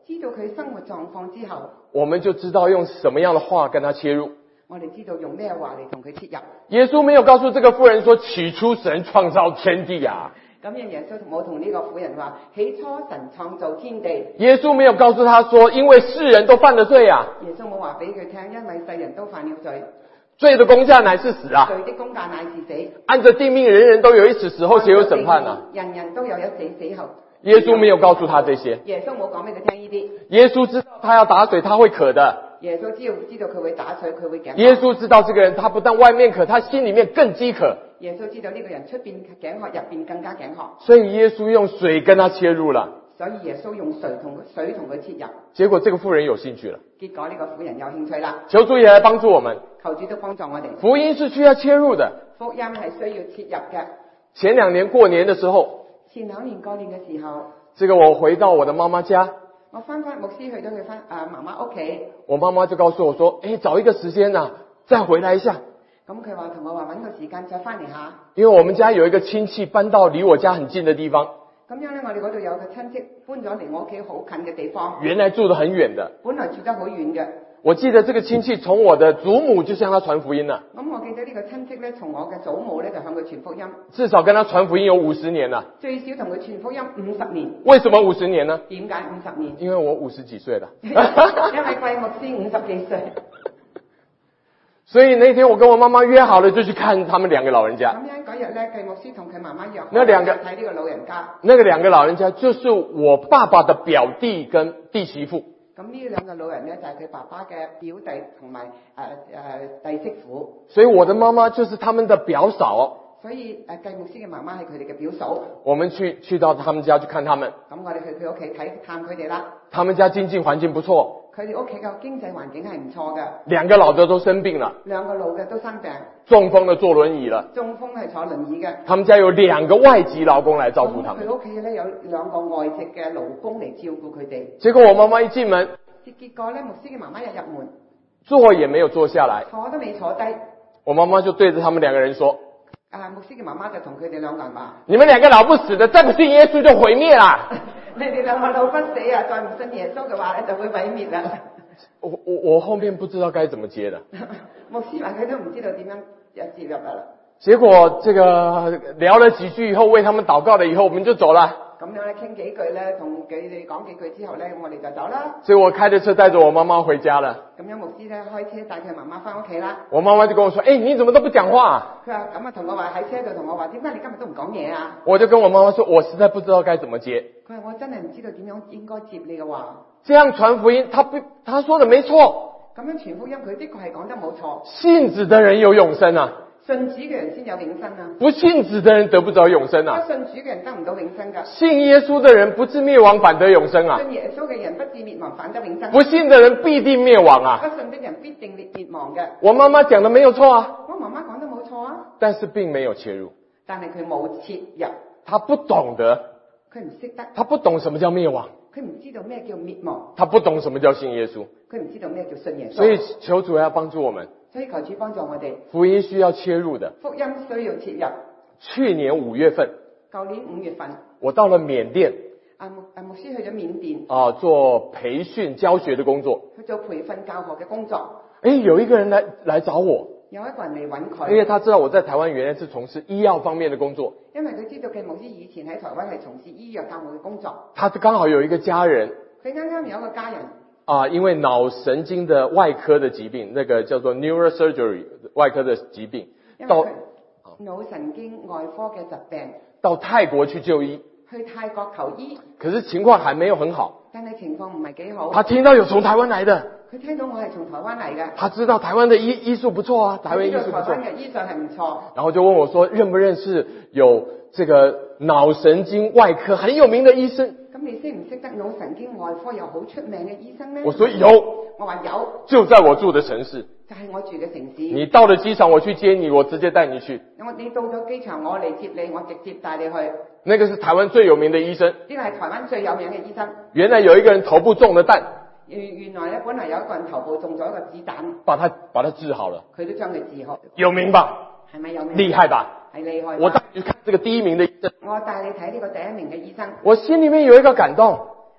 知道佢生活狀況之後， 我們就知道用什麼樣的話跟他切入。 我哋知道用咩話嚟同佢切入。 耶穌沒有告訴這個婦人說，起初神創造天地啊。 咁樣耶穌冇同呢個婦人話，起初神創造天地。 耶穌沒有告訴他說，因為世人都犯了罪啊。 耶穌冇話俾佢聽，因為世人都犯了罪。 罪的工價乃是死啊。 罪的工價乃是死。 按着定命，人人都有一死，死後且有審判啊。 人人都有一死，死後。 耶穌沒有告訴他這些。 耶穌冇講俾佢聽呢啲。 耶穌知道他要打水，他會渴的。 耶穌知道知道佢會打水，佢會頸渴。 耶穌知道這個人，他不但外面渴，他心裡面更飢渴。 耶穌知道呢個人出邊頸渴，入邊更加頸渴。 所以耶穌用水跟他切入了。 所以耶穌用水同水同佢切入。 結果這個婦人有興趣了。 結果呢個婦人有興趣啦。 求主也來幫助我們。 求主都幫助我哋。 福音是需要切入的。 福音係需要切入嘅。 前兩年過年的時候。 前兩年過年嘅時候。 這個我回到我的媽媽家。 我翻翻牧師去咗佢翻啊媽媽屋企。 我媽媽就告訴我說，誒，找一個時間啊，再回來一下。 咁佢話同我話揾個時間再翻嚟下。 因為我們家有一個親戚搬到離我家很近的地方。 咁樣咧，我哋嗰度有個親戚搬咗離我屋企好近嘅地方。 原來住得很遠的。 本來住得好遠嘅。 我記得這個親戚從我的祖母就向他傳福音了。 咁我記得呢個親戚咧，從我嘅祖母咧就向佢傳福音。 至少跟他傳福音有五十年了。 最少同佢傳福音五十年。 為什麼五十年呢？ 點解五十年？ 因為我五十幾歲了。 因為貴牧師五十幾歲。 所以那天我跟我媽媽約好了，就去看他們兩個老人家。 咁樣嗰日咧，貴牧師同佢媽媽約好， 那兩個睇呢個老人家。 那個兩個老人家就是我爸爸的表弟跟弟媳婦。 咁呢兩個老人咧就係佢爸爸嘅表弟同埋誒誒弟媳婦。 所以我的媽媽就是他們的表嫂。 所以誒貴牧師嘅媽媽係佢哋嘅表嫂。 我們去去到他們家去看他們。 咁我哋去佢屋企睇探佢哋啦。 他們家經濟環境不錯。 佢哋屋企嘅經濟環境係唔錯嘅。 兩個老的都生病了。 兩個老嘅都生病。 中風的坐輪椅了。 中風係坐輪椅嘅。 他們家有兩個外籍勞工來照顧他們。 佢屋企咧有兩個外籍嘅勞工嚟照顧佢哋。 結果我媽媽一進門。 結果咧，牧師嘅媽媽一入門， 坐也沒有坐下來， 坐都未坐低。 我媽媽就對着他們兩個人說： 啊，牧師嘅媽媽就同佢哋兩個人話： 你們兩個老不死的，再不信耶穌就毀滅啦！ 你哋兩個老不死啊，再唔信耶穌嘅話咧，就會毀滅啦。 我我我後面不知道該怎麼接的。 牧師話佢都唔知道點樣接入嚟啦。 結果這個聊了幾句以後，為他們禱告了以後，我們就走了。 咁樣咧傾幾句咧，同佢哋講幾句之後咧，我哋就走啦。 所以我開着車帶着我媽媽回家了。 咁樣牧師咧開車帶佢媽媽翻屋企啦。 我媽媽就跟我說：誒、欸，你怎麼都不講話？ 佢話咁啊，同我話喺車度同我話，點解你今日都唔講嘢啊？ 我就跟我媽媽說：我實在不知道該怎麼接。 佢話我真係唔知道點樣應該接你嘅話。 這樣傳福音，他不，他說的沒錯。 咁樣傳福音，佢的確係講得冇錯。 信子的人有永生啊。 信主嘅人先有永生啊！ 不信子的人得不着永生啊！ 不信主嘅人得唔到永生噶。 信耶穌的人不至滅亡，反得永生啊！ 信耶穌嘅人不至滅亡，反得永生。 不信的人必定滅亡啊！ 不信的人必定滅滅亡嘅。 我媽媽講的沒有錯啊！ 我媽媽講得冇錯啊！ 但是並沒有切入。 但係佢冇切入。 他不懂得。 佢唔識得。 他不懂什麼叫滅亡。 佢唔知道咩叫滅亡。 他不懂什麼叫信耶穌。 佢唔知道咩叫信耶穌。 所以求主要幫助我們。 所以求主幫助我哋。 福音需要切入的。 福音需要切入。 去年五月份。 舊年五月份。 我到了緬甸。 阿牧阿牧師去咗緬甸。 啊，做培訓教學的工作。 去做培訓教學嘅工作。 誒，有一個人來來找我。 有一個人嚟揾佢。 因為他知道我在台灣原來是從事醫藥方面的工作。 因為佢知道嘅牧師以前喺台灣係從事醫藥教務嘅工作。 他剛好有一個家人。 佢啱啱有一個家人。 啊，因為腦神經的外科的疾病，那個叫做 neurosurgery 外科的疾病，到腦神經外科嘅疾病， 到泰國去就醫， 去泰國求醫， 可是情況還沒有很好， 但係情況唔係幾好。 他聽到有從台灣來的， 佢聽到我係從台灣嚟嘅， 他知道台灣的醫醫術不錯啊，台灣醫術不錯， 台灣嘅醫術係唔錯， 然後就問我說，認不認識有這個腦神經外科很有名的醫生？ 咁你識唔識得腦神經外科有好出名嘅醫生呢？ 我說有， 我話有， 就在我住的城市， 就係我住嘅城市。 你到了機場，我去接你，我直接帶你去。 我你到咗機場，我嚟接你，我直接帶你去。 那個是台灣最有名的醫生， 呢個係台灣最有名嘅醫生。 原來有一個人頭部中了彈， 原原來咧本來有一個人頭部中咗一個子彈， 把他把他治好了， 佢都將佢治好， 有名吧？ 係咪有名？ 厲害吧？ 係厲害。 我帶你去看這個第一名的醫生， 我帶你睇呢個第一名嘅醫生， 我心裏面有一個感動。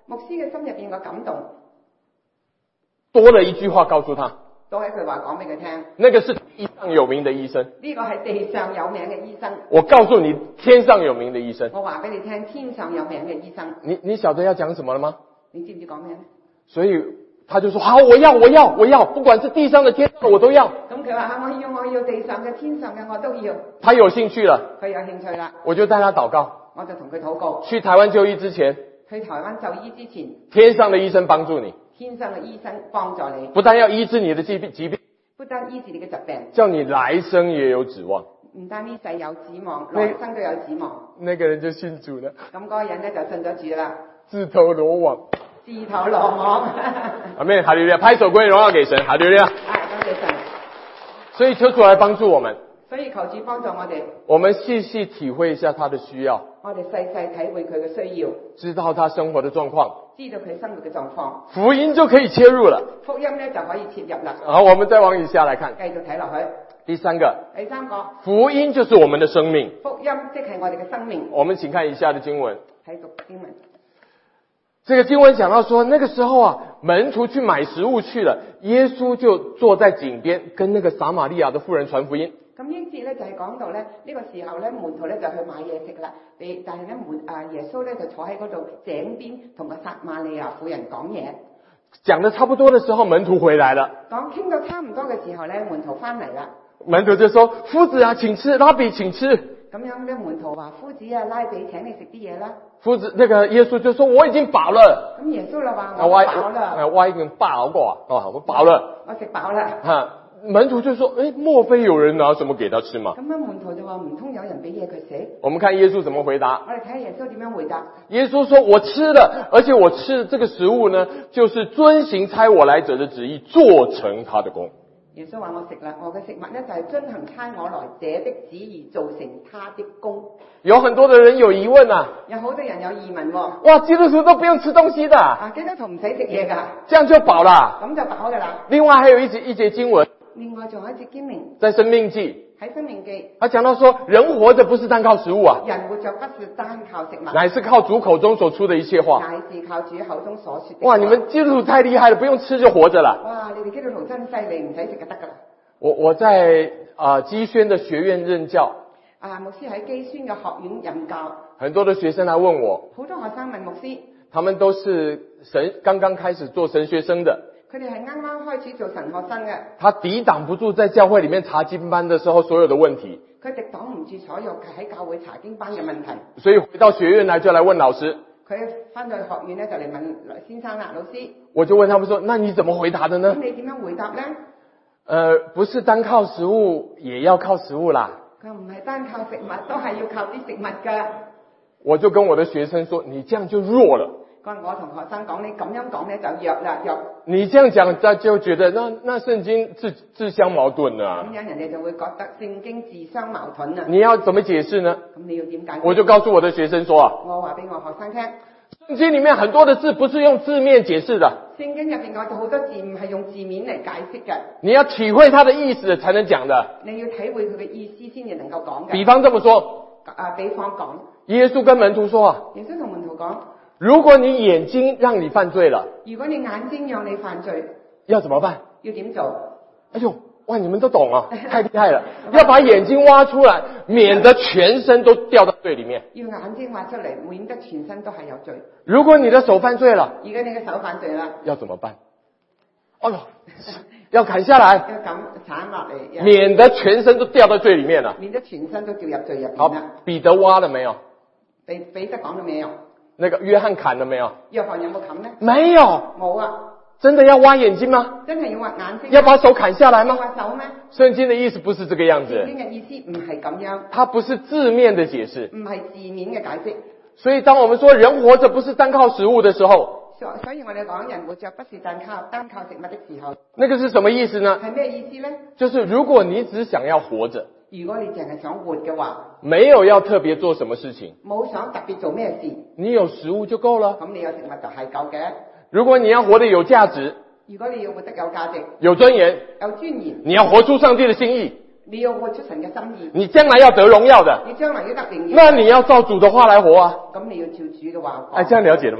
牧師嘅心入邊個感動， 多了一句話告訴他， 多一句話講俾佢聽。 那個是地上有名的醫生。 呢個係地上有名嘅醫生。 我告訴你，天上有名的醫生。 我話俾你聽，天上有名嘅醫生。 你你曉得要講什麼了嗎？ 你知唔知講咩咧？ 所以他就說好，我要我要我要，不管是地上的天上的我都要。 咁佢話我要我要地上嘅天上嘅我都要。 他有興趣了， 佢有興趣啦， 我就帶他禱告。 我就同佢禱告。 去台灣就醫之前， 去台灣就醫之前， 天上的醫生幫助你， 天上嘅醫生幫助你， 不但要醫治你的疾病疾病， 不單醫治你嘅疾病， 叫你來生也有指望。 唔單呢世有指望，來生都有指望。 那個人就信主了， 咁嗰個人咧就信咗主啦， 自投羅網， 自投羅網。 阿們，哈利路亞，拍手歸榮耀給神，哈利路亞。 啊，多謝神。 所以求主來幫助我們， 所以求主幫助我哋， 我們細細體會一下他的需要， 我哋細細體會佢嘅需要， 知道他生活的狀況， 知道佢生活嘅狀況， 福音就可以切入了。 福音咧就可以切入啦。 好，我們再往以下來看， 繼續睇落去。 第三個， 第三個， 福音就是我們的生命。 福音即係我哋嘅生命。 我們請看以下的經文。 睇讀經文。 這個經文講到說，那個時候啊，門徒去買食物去了，耶穌就坐在井邊，跟那個撒瑪利亞的婦人傳福音。 咁呢節咧就係講到咧，呢個時候咧門徒咧就去買嘢食啦，你但係咧門啊耶穌咧就坐喺嗰度井邊同個撒瑪利亞婦人講嘢。 講得差不多的時候，門徒回來了。 講傾到差唔多嘅時候咧，門徒翻嚟啦。 門徒就說：夫子啊，請吃，拉比請吃。 咁樣咧，門徒話：夫子啊，拉比請你食啲嘢啦。 夫子，那個耶穌就說：我已經飽了。 咁耶穌就話： 我飽啦。 啊，我已經飽過啊，哦，我飽了。 我食飽啦。 哈，門徒就說：誒，莫非有人拿什麼給他吃嗎？ 咁樣門徒就話：唔通有人俾嘢佢食？ 我們看耶穌怎麼回答。 我哋睇下耶穌點樣回答。 耶穌說：我吃了，而且我吃的這個食物呢，就是遵行差我來者的旨意，做成他的功。 耶穌話：我食啦，我嘅食物呢就係遵行差我來者的旨意，做成他的功。 有很多的人有疑問啊， 有好多人有疑問喎。 哇，基督徒都不用吃東西的啊，基督徒唔使食嘢㗎， 這樣就飽啦。 咁就飽㗎啦。 另外還有一節一節經文， 另外仲有一節經文， 在申命記， 喺申命記， 他講到說，人活着不是單靠食物啊， 人活着不是單靠食物， 乃是靠主口中所出的一切話。 乃是靠主口中所說的。 哇，你們基督徒太厲害了，不用吃就活着了。 哇，你哋基督徒真犀利，唔使食就得㗎啦。 我我在啊、呃、基宣的學院任教， 啊牧師喺基宣嘅學院任教， 很多的學生來問我， 好多學生問牧師， 他們都是神剛剛開始做神學生的， 佢哋係啱啱開始做神學生嘅， 他抵擋不住在教會裡面查經班的時候所有的問題， 佢抵擋唔住所有喺教會查經班嘅問題， 所以回到學院來就來問老師， 佢翻到去學院咧就嚟問先生啦，老師， 我就問他們說，那你怎麼回答的呢？ 咁你點樣回答咧？ 呃，不是單靠食物，也要靠食物啦。 佢唔係單靠食物，都係要靠啲食物㗎。 我就跟我的學生說，你這樣就弱了。 我同學生講，你咁樣講咧就弱啦，弱。 你這樣講，他就覺得那那聖經自自相矛盾啊。 咁樣人哋就會覺得聖經自相矛盾啊。 你要怎麼解釋呢？ 咁你要點解釋？ 我就告訴我的學生說啊， 我話俾我學生聽， 聖經裡面很多的字不是用字面解釋的。 聖經入邊講好多字唔係用字面嚟解釋嘅。 你要體會它的意思才能講的。 你要體會佢嘅意思先至能夠講嘅。 比方這麼說， 啊，比方講， 耶穌跟門徒說啊， 耶穌同門徒講， 如果你眼睛讓你犯罪了， 如果你眼睛讓你犯罪， 要怎麼辦？ 要點做？ 哎呦，哇，你們都懂啊，太厲害了！要把眼睛挖出來，免得全身都掉到罪裡面。 要眼睛挖出嚟，免得全身都係有罪。 如果你的手犯罪了， 如果你嘅手犯罪啦， 要怎麼辦？哎呦，要砍下來， 要咁鏟落嚟， 免得全身都掉到罪裡面了。 免得全身都掉入罪入邊好，彼得挖了沒有？ 彼彼得講咗未有？ 那個約翰砍了沒有？ 約翰有冇冚呢？ 沒有。 冇啊。 真的要挖眼睛嗎？ 真係要挖眼睛？ 要把手砍下來嗎？ 要挖手咩？ 聖經的意思不是這個樣子。 聖經嘅意思唔係咁樣。 它不是字面的解釋。 唔係字面嘅解釋。 所以當我們說人活着不是單靠食物的時候， 所所以我哋講人活着不是單靠單靠食物的時候， 那個是什麼意思呢？ 係咩意思呢？ 就是如果你只想要活着， 如果你淨係想活嘅話， 沒有要特別做什麼事情， 冇想特別做咩事， 你有食物就夠了。 咁你有食物就係夠嘅。 如果你要活得有價值， 如果你要活得有價值、 有尊嚴、 有尊嚴， 你要活出上帝的心意， 你要活出神嘅心意， 你將來要得榮耀的， 你將來要得榮耀， 那你要照主的話來活啊。 咁你要照主嘅話。 哎，這樣了解了嗎？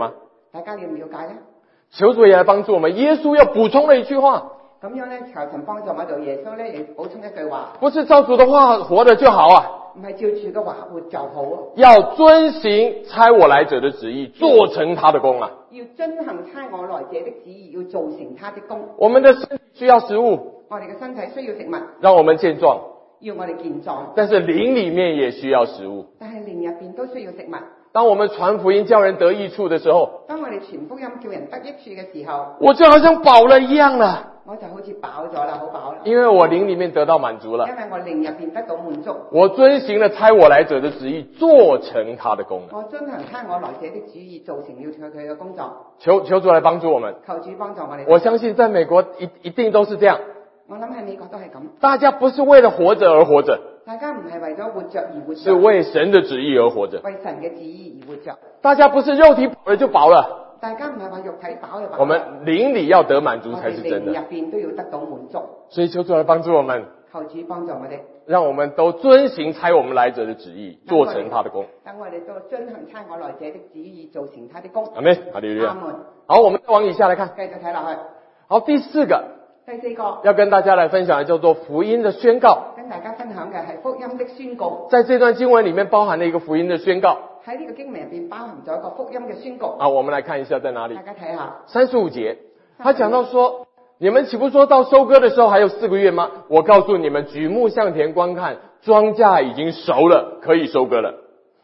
大家了唔了解咧？ 求主也來幫助我們。耶穌要補充了一句話， 咁樣咧，求神幫助我哋。耶穌咧，亦補充一句話， 不是照主的話活着就好啊， 唔係照住嘅話活就好啊， 要遵行差我來者的旨意，做成他的工啊。 要遵行差我來者的旨意，要做成他的工。 我們的身體需要食物， 我哋嘅身體需要食物， 讓我們健壯， 要我哋健壯。 但是靈裡面也需要食物。 但係靈入邊都需要食物。 當我們傳福音叫人得益處的時候， 當我哋傳福音叫人得益處嘅時候， 我就好像飽了一樣了， 我就好似飽咗啦，好飽啦。 因為我靈裡面得到滿足了， 因為我靈入邊得到滿足。 我遵行了差我來者的旨意，做成他的工。 我遵行差我來者的旨意，做成了佢佢嘅工作。 求求主來幫助我們。 求主幫助我哋。 我相信在美國一一定都是這樣。 我諗喺美國都係咁。 大家不是為了活着而活着， 大家唔係為咗活着而活着， 是為神的旨意而活着。 為神嘅旨意而活着。 大家不是肉體飽了就飽了， 大家唔係話肉體飽就飽。 我們靈裡要得滿足才是真的。 我哋靈入邊都要得到滿足。 所以求主來幫助我們。 求主幫助我哋， 讓我們都遵行差我們來者的旨意，做成他的工。 等我哋都遵行差我來者的旨意，做成他的工。 阿們，哈利路亞。 阿門。 好，我們再往以下來看， 繼續睇落去。 好，第四個， 第四個要跟大家來分享的叫做福音的宣告。 跟大家分享嘅係福音的宣告。 在這段經文裡面包含了一個福音的宣告。 喺呢個經文入邊包含咗一個福音嘅宣告。 好，我們來看一下在哪裡。 大家睇下三十五節，他講到說，你們豈不說到收割的時候還有四個月嗎？我告訴你們，舉目向田觀看，莊稼已經熟了，可以收割了。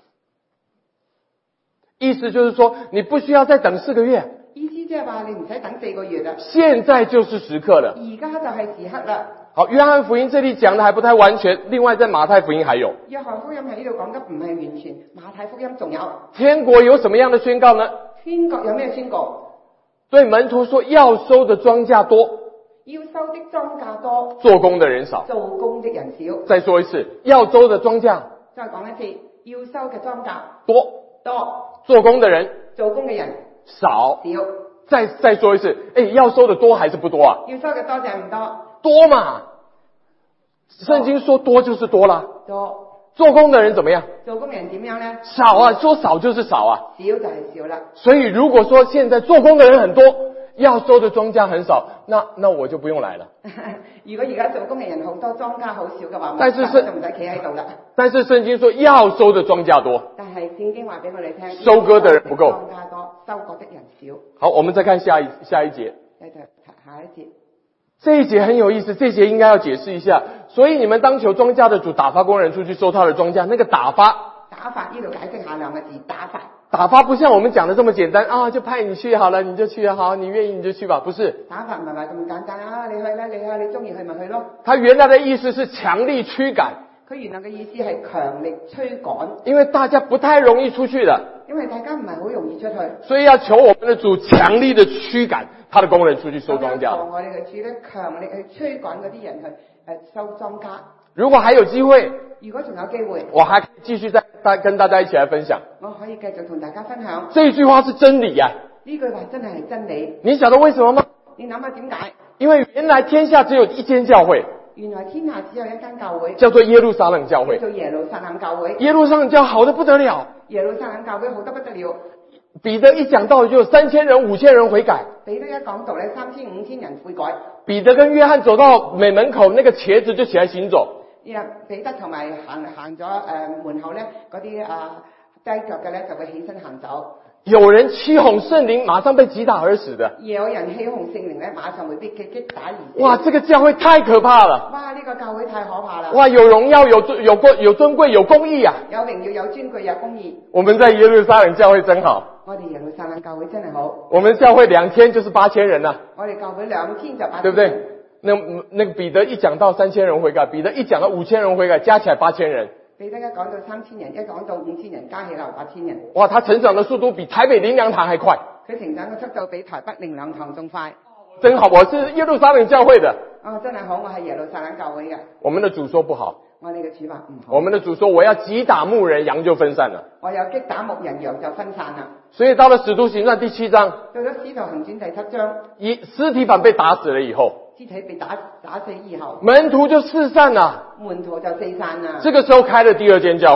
意思就是說，你不需要再等四個月。 意思即係話你唔使等四個月啦。 現在就是時刻了。 而家就係時刻啦。 好，約翰福音這裡講的還不太完全，另外在馬太福音還有。 約翰福音喺呢度講得唔係完全，馬太福音仲有。 天國有什麼樣的宣告呢？ 天國有咩宣告？ 對門徒說，要收的莊稼多， 要收的莊稼多， 做工的人少。 做工的人少。 再說一次，要收的莊稼。 再講一次，要收嘅莊稼多， 多， 做工的人做工嘅人少。 少。 再再說一次，哎，要收的多還是不多啊？ 要收嘅多定唔多？ 多嘛，聖經說多就是多啦。 多。 做工的人怎麼樣？ 做工人點樣呢？ 少啊，說少就是少啊。 少就係少啦。 所以如果說現在做工的人很多，要收的莊稼很少，那那我就不用來了。 如果而家做工嘅人好多，莊稼好少嘅話， 但是我就唔使企喺度啦。 但是聖經說要收的莊稼多。 但係聖經話俾我哋聽， 收割的人不夠。 莊稼多，收割的人少。 好，我們再看下一下一節。 繼續下一節。 這一節很有意思，這一節應該要解釋一下。所以你們當求莊稼的主打發工人出去收他的莊稼。那個打發， 打發呢度解釋下兩個字，打發。 打發不像我們講的這麼簡單啊，就派你去好了，你就去啊，好，你願意你就去吧，不是。 打發唔係話咁簡單啊，你去啦，你去，你中意去咪去咯。 他原來的意思是強力驅趕。 佢原來嘅意思係強力驅趕。 因為大家不太容易出去的。 因為大家唔係好容易出去。 所以要求我們的主強力的驅趕他的工人出去收莊稼。 求我哋嘅主咧，強力去驅趕嗰啲人去誒、呃、收莊稼。 如果還有機會， 如果仲有機會， 我還可以繼續再大跟大家一起來分享。 我可以繼續同大家分享。 這句話是真理呀、啊！ 呢句話真係係真理。 你曉得為什麼嗎？ 你諗下點解？ 因為原來天下只有一間教會。 原來天下只有一間教會， 叫做耶路撒冷教會。 叫做耶路撒冷教會。 耶路撒冷教好得不得了。 耶路撒冷教會好得不得了。 彼得一講道就有三千人、五千人悔改。 彼得一講道咧，三千五千人悔改。 彼得跟約翰走到美門口，那個瘸子就起來行走。 彼得同埋行行咗誒門口咧，嗰啲啊低腳嘅咧就會起身行走。 有人欺哄聖靈，馬上被擊打而死的。 有人欺哄聖靈咧，馬上會被擊擊打而死。 哇，這個教會太可怕了！ 哇，呢、這個教會太可怕啦！ 哇，有榮耀，有尊，有貴，有尊貴，有公義啊！ 有榮耀，有尊貴，有公義。 我們在耶路撒冷教會真好。 我哋耶路撒冷教會真係好。 我們教會兩天就是八千人啦、啊。 我哋教會兩天就八千人。 對不對？那那個彼得一講到三千人悔改，彼得一講到五千人悔改，加起來八千人。彼得一講到三千人，一講到五千人，加起來八千人。哇，他成長的速度比台北靈糧堂還快。佢成長嘅速度比台北靈糧堂仲快。真好，我是耶路撒冷教會的。哦，真係好，我係耶路撒冷教會嘅。我們的主說不好。我哋嘅主話唔好。我們的主說我要擊打牧人，羊就分散了。我有擊打牧人，羊就分散了。所以到了使徒行傳第七章。到咗使徒行傳第七章。以司提反被打死了以後。肢體被打打死以後，門徒就四散了。門徒就四散了。這個時候開了第二間教會。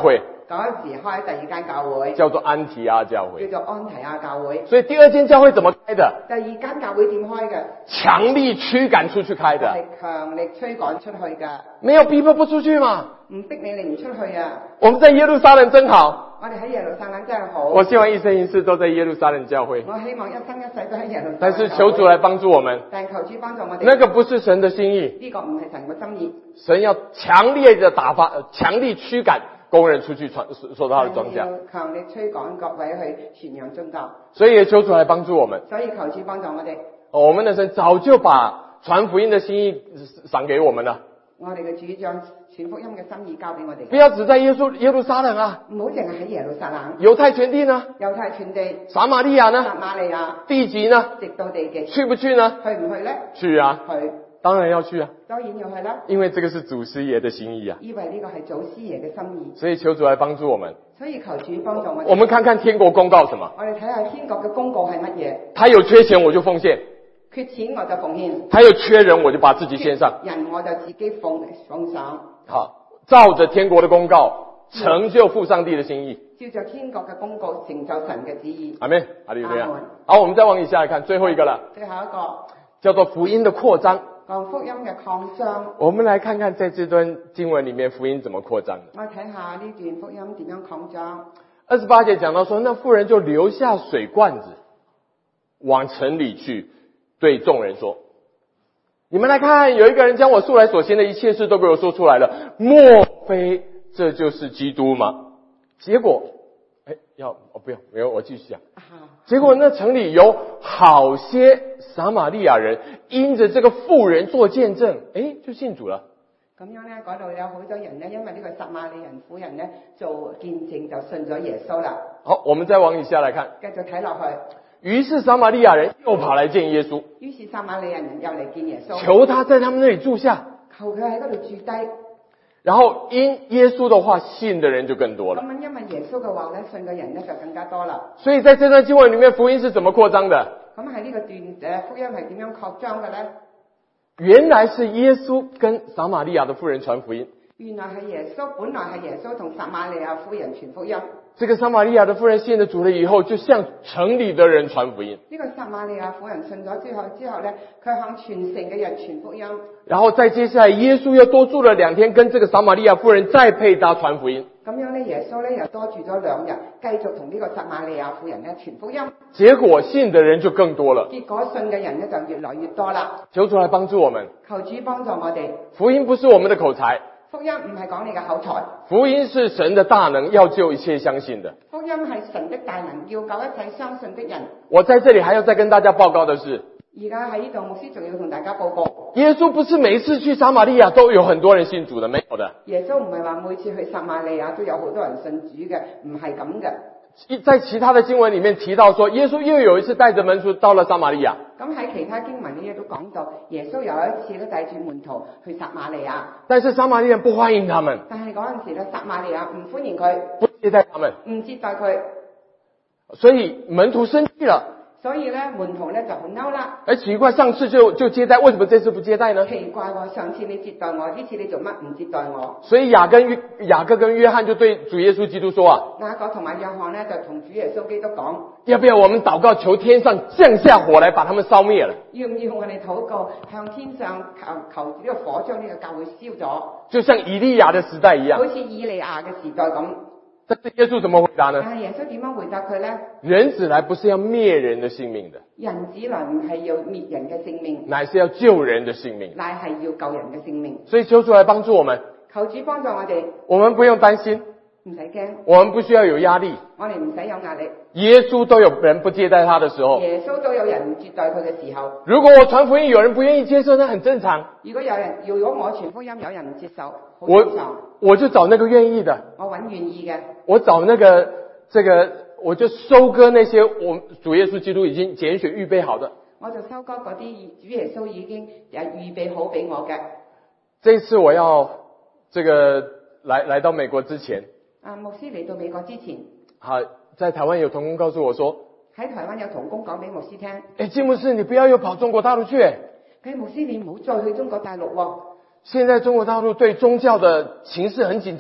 嗰時開第二間教會， 叫做安提阿教會， 叫做安提亞教會。 所以第二間教會怎麼開的？ 第二間教會點開嘅？ 強力驅趕出去開的， 係強力驅趕出去嘅。 沒有逼迫不出去嘛？ 唔逼你，你唔出去啊！ 我們在耶路撒冷真好。 我哋喺耶路撒冷真係好。 我希望一生一世都在耶路撒冷教會。 我希望一生一世都喺耶路撒冷。 但是求主來幫助我們。 但求主幫助我哋。 那個不是神的心意。 呢個唔係神嘅心意。 神要強烈的打發、強力驅趕工人出去傳說他的莊稼。 要強力驅趕各位去傳揚宗教。 所以也求主來幫助我們。 所以求主幫助我哋。 我們的神早就把傳福音的心意賞給我們了。 我哋嘅主將傳福音嘅心意交俾我哋。 不要只在耶穌耶路撒冷啊！ 唔好淨係喺耶路撒冷。 猶太全地呢？ 猶太全地。 撒瑪利亞呢？ 撒瑪利亞。 地極呢？ 直到地極。 去不去呢？ 去唔去呢？ 去啊！ 去。 當然要去啊！ 當然要去啦。 因為這個是祖師爺的心意啊！ 因為呢個係祖師爺嘅心意。 所以求主來幫助我們。 所以求主幫助我哋。 我們看看天國公告什麼？ 我哋睇下天國嘅公告係乜嘢？ 他有缺錢我就奉獻。 缺錢我就奉獻， 他有缺人我就把自己獻上， 人我就自己奉奉上。 好，照着天國的公告，成就父上帝的心意。 照着天國嘅公告，成就神嘅旨意。 阿們，哈利路亞。好，我們再往以下來看，最後一個了。 最後一個叫做福音的擴張。 講福音嘅擴張。 我們來看看在這段經文裏面，福音怎麼擴張。 我睇下呢段福音點樣擴張。 二十八節講到說，那婦人就留下水罐子，往城裏去。對眾人說，你們來看，有一個人將我素來所行的一切事都給我說出來了，莫非這就是基督嗎？結果，哎，要哦不要，沒有，我繼續講。結果那城裏有好些撒瑪利亞人因着這個婦人做見證，哎，就信主了。 咁樣呢，嗰度有好多人呢，因為呢個撒瑪利人婦人呢做見證就信咗耶穌啦。 好，我們再往以下來看， 繼續睇落去。 於是撒瑪利亞人又跑來見耶穌， 於是撒瑪利人又嚟見耶穌， 求他在他們那裏住下， 求佢喺嗰度住低。 然後因耶穌的話，信的人就更多了。 咁樣因為耶穌嘅話咧，信嘅人咧就更加多啦。 所以在這段經文裏面，福音是怎麼擴張的？ 咁喺呢個段誒福音係點樣擴張嘅咧？ 原來是耶穌跟撒瑪利亞的婦人傳福音。 原來係耶穌，本來係耶穌同撒瑪利亞婦人傳福音。 這個撒瑪利亞的婦人信了主了以後，就向城裏的人傳福音。 呢個撒瑪利亞婦人信咗之後，之後咧，佢向全城嘅人傳福音。 然後再接下來，耶穌又多住了兩天，跟這個撒瑪利亞婦人再配搭傳福音。 咁樣咧，耶穌咧又多住咗兩日，繼續同呢個撒瑪利亞婦人咧傳福音。 結果信的人就更多了。 結果信嘅人咧就越來越多啦。 求主來幫助我們。 求主幫助我哋。 福音不是我們的口才。 福音唔係講你嘅口才， 福音是神的大能，要救一切相信的。 福音係神的大能，要救一切相信的人。 我在這裏還要再跟大家報告的是， 而家喺呢度牧師仲要同大家報告， 耶穌不是每一次去撒瑪利亞都有很多人信主的，沒有的。 耶穌唔係話每次去撒瑪利亞都有好多人信主嘅，唔係咁嘅。 在其他的經文裏面提到說，耶穌又有一次帶着門徒到了撒瑪利亞。 咁喺其他經文呢，亦都講到，耶穌有一次咧帶住門徒去撒瑪利亞， 但是撒瑪利人不歡迎他們。 但係嗰陣時咧，撒瑪利亞唔歡迎佢， 不接待他們， 唔接待佢， 所以門徒生氣了。 所以咧門徒咧就好嬲啦。 而奇怪，上次就就接待，為什麼這次不接待呢？ 奇怪喎，上次你接待我，呢次你做乜唔接待我？ 所以雅各跟雅各跟約翰就對主耶穌基督說啊， 雅各同埋約翰咧就同主耶穌基督講， 要不要我們禱告求天上降下火來把他們燒滅了？ 要唔要我哋禱告向天上求求呢個火將呢個教會燒咗？ 就像以利亞的時代一樣， 好似以利亞嘅時代咁。 但是耶穌怎麼回答呢？ 但係耶穌點樣回答佢咧？ 人子來不是要滅人的性命的， 人子來唔係要滅人嘅性命， 乃是要救人的性命， 乃係要救人嘅性命。 所以求主來幫助我們， 求主幫助我哋， 我們不用擔心， 唔使驚， 我們不需要有壓力， 我哋唔使有壓力。 耶穌都有人不接待他的時候， 耶穌都有人唔接待佢嘅時候。 如果我傳福音，有人不願意接受，那很正常。 如果有人，如果我傳福音，有人唔接受，好正常。 我我就找那個願意的， 我揾願意嘅， 我找那個這個，我就收割那些我主耶穌基督已經揀選預備好的。 我就收割嗰啲主耶穌已經誒預備好俾我嘅。 這一次我要這個來來到美國之前， 啊，牧師嚟到美國之前， 好，在台灣有同工告訴我說， 喺台灣有同工講俾牧師聽， 誒，金牧師，你不要又跑中國大陸去。 佢牧師，你唔好再去中國大陸喎。 現在中國大陸對宗教的情勢很緊張。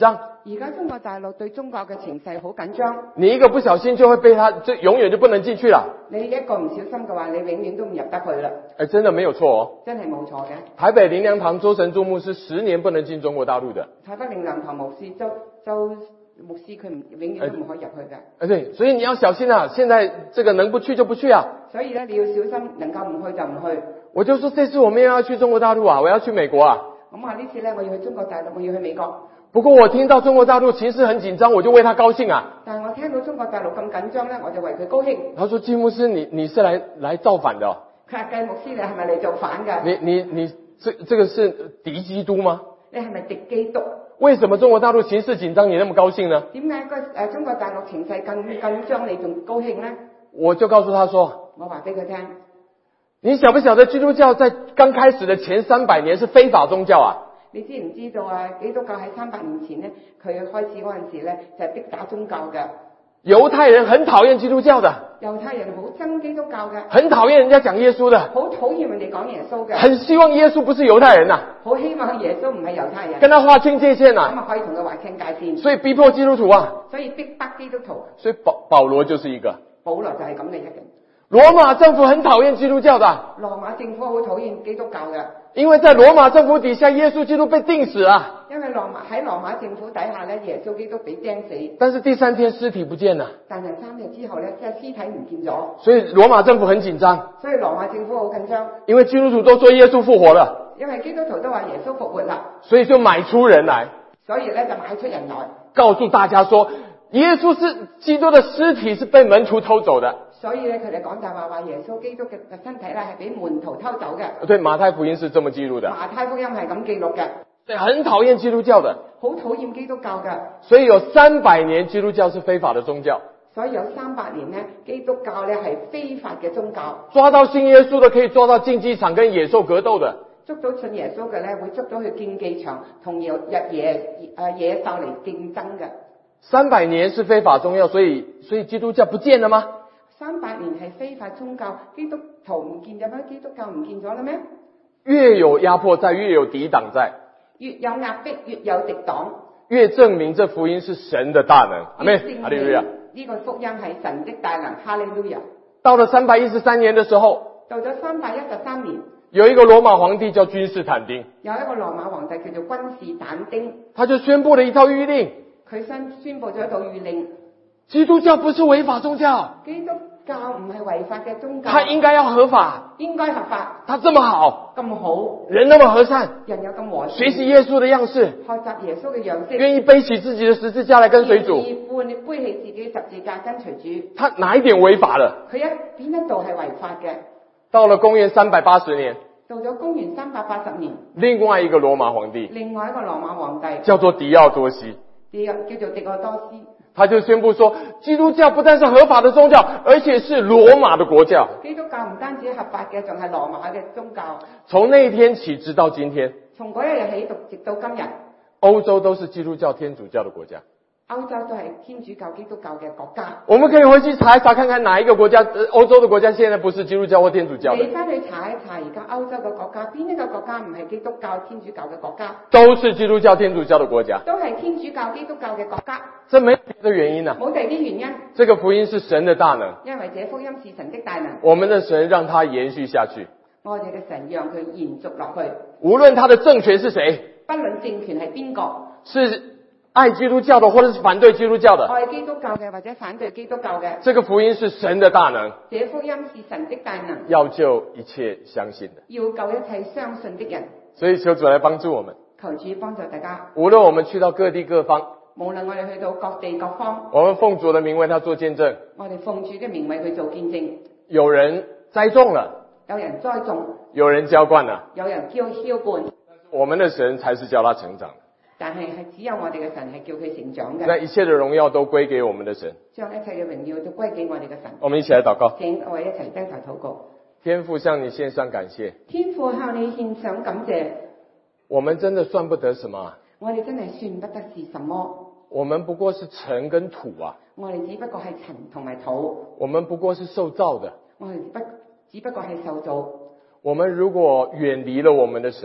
而家中國大陸對中國嘅情勢好緊張， 你一個不小心就會被他，就永遠就不能進去了。 你一個唔小心嘅話，你永遠都唔入得去啦。 哎，真的沒有錯哦， 真係冇錯嘅。 台北靈糧堂周神柱牧師十年不能進中國大陸的。 台北靈糧堂牧師周周牧師佢唔永遠都唔可以入去嘅。 哎，對，所以你要小心啊！現在這個能不去就不去啊。 所以咧，你要小心，能夠唔去就唔去。 我就說這次我們要去中國大陸啊，我要去美國啊。 咁話呢次咧，我要去中國大陸，我要去美國。 不過我聽到中國大陸情勢很緊張，我就為他高興啊。 但係我聽到中國大陸咁緊張咧，我就為佢高興。 他說：季牧師，你你是來來造反的哦？ 佢話：季牧師，你係咪嚟造反㗎？ 你你你，這這個是敵基督嗎？ 你係咪敵基督？ 為什麼中國大陸情勢緊張，你那麼高興呢？ 點解個誒中國大陸情勢更緊張，你仲高興呢？ 我就告訴他說： 我話俾佢聽， 你曉不曉得基督教在剛開始的前三百年是非法宗教啊？ 你知唔知道啊？基督教喺三百年前咧，佢開始嗰陣時咧就係逼打宗教嘅。 猶太人很討厭基督教的， 猶太人好憎基督教嘅， 很討厭人家講耶穌的， 好討厭人哋講耶穌嘅， 很希望耶穌不是猶太人呐， 好希望耶穌唔係猶太人， 跟他劃清界限咁呐， 啊可以同佢劃清界線， 所以逼迫基督徒啊， 所以逼迫基督徒。 所以保保羅就是一個。 保羅就係咁嘅一個。 羅馬政府很討厭基督教的， 羅馬政府好討厭基督教嘅， 因為在羅馬政府底下，耶穌基督被釘死啊。 因為羅馬喺羅馬政府底下咧，耶穌基督被釘死。 但是第三天屍體不見了， 但係三日之後咧，即係屍體唔見咗， 所以羅馬政府很緊張， 所以羅馬政府好緊張， 因為基督徒都說耶穌復活了， 因為基督徒都話耶穌復活啦， 所以就買出人來， 所以咧就買出人來， 告訴大家說耶穌是基督的屍體是被門徒偷走的。 所以咧佢哋講大話話耶穌基督嘅身體咧係俾門徒偷走嘅。 對，馬太福音是這麼記錄的。 馬太福音係咁記錄嘅。 對，很討厭基督教的， 好討厭基督教嘅。 所以有三百年基督教是非法的宗教。 所以有三百年咧，基督教咧係非法嘅宗教。 抓到信耶穌的可以抓到競技場跟野獸格鬥的。 捉到信耶穌嘅咧，會捉到去競技場同野野誒野獸嚟競爭嘅。 三百年是非法宗教，所以所以基督教不見了嗎？ 三百年係非法宗教，基督徒唔見咗咩？基督教唔見咗啦咩？ 越有壓迫在，越有敵擋在。 越有壓迫，越有敵擋。 越證明這福音是神的大能。阿們，哈利路亞。 呢個福音係神的大能，哈利路亞。 到了三百一十三年的時候， 到咗三百一十三年， 有一個羅馬皇帝叫君士坦丁， 有一個羅馬皇帝叫做君士坦丁， 他就宣布了一套諭令。 佢宣宣布咗一套諭令， 基督教不是違法宗教， 基督教唔係違法嘅宗教， 它應該要合法， 應該合法。 它這麼好， 咁好， 人那麼和善， 人有咁和善， 學習耶穌的樣式， 學習耶穌嘅樣式， 願意背起自己的十字架來跟隨主， 願意背起自己十字架跟隨主。 他哪一點違法了？ 佢一邊一度係違法嘅。 到了公元三百八十年， 到咗公元三百八十年， 另外一個羅馬皇帝， 另外一個羅馬皇帝叫做狄奧多西， 叫做狄奧多斯， 他就宣布說，基督教不但是合法的宗教，而且是羅馬的國教。 基督教唔單止合法嘅，仲係羅馬嘅宗教。 從那一天起，直到今天， 從嗰一日起，直到今日， 歐洲都是基督教、天主教的國家。 歐洲都係天主教、基督教嘅國家。 我們可以回去查一查，看看哪一個國家，呃、歐洲的國家現在不是基督教或天主教的。 你翻去查一查，而家歐洲嘅國家，邊一個國家唔係基督教、天主教嘅國家？ 都是基督教、天主教的國家。 都係天主教、基督教嘅國家。 這沒有別的原因啊， 冇第啲原因。 這個福音是神的大能， 因為這福音是神的大能。 我們的神讓它延續下去。 我哋嘅神讓佢延續落去。 無論他的政權是誰， 不論政權係邊個， 是愛基督教的，或者是反對基督教的， 愛基督教嘅或者反對基督教嘅， 這個福音是神的大能， 這福音是神的大能， 要救一切相信的， 要救一切相信的人。 所以求主來幫助我們， 求主幫助大家。 無論我們去到各地各方， 無論我哋去到各地各方， 我們奉主的名為他做見證， 我哋奉主嘅名為佢做見證。 有人栽種了， 有人栽種， 有人澆灌了， 有人澆澆灌， 我們的神才是叫他成長。 但係係只有我哋嘅神係叫佢成長嘅。 那一切的榮耀都歸給我們的神， 將一切嘅榮耀都歸給我哋嘅神。 我們一起來禱告。 請我哋一齊低頭禱告。 天父向你獻上感謝， 天父向你獻上感謝。 我們真的算不得什麼， 我哋真係算不得是什麼。 我們不過是塵跟土啊， 我哋只不過係塵同埋土。 我們不過是受造的， 我哋不只不過係受造。 我們如果遠離了我們的神，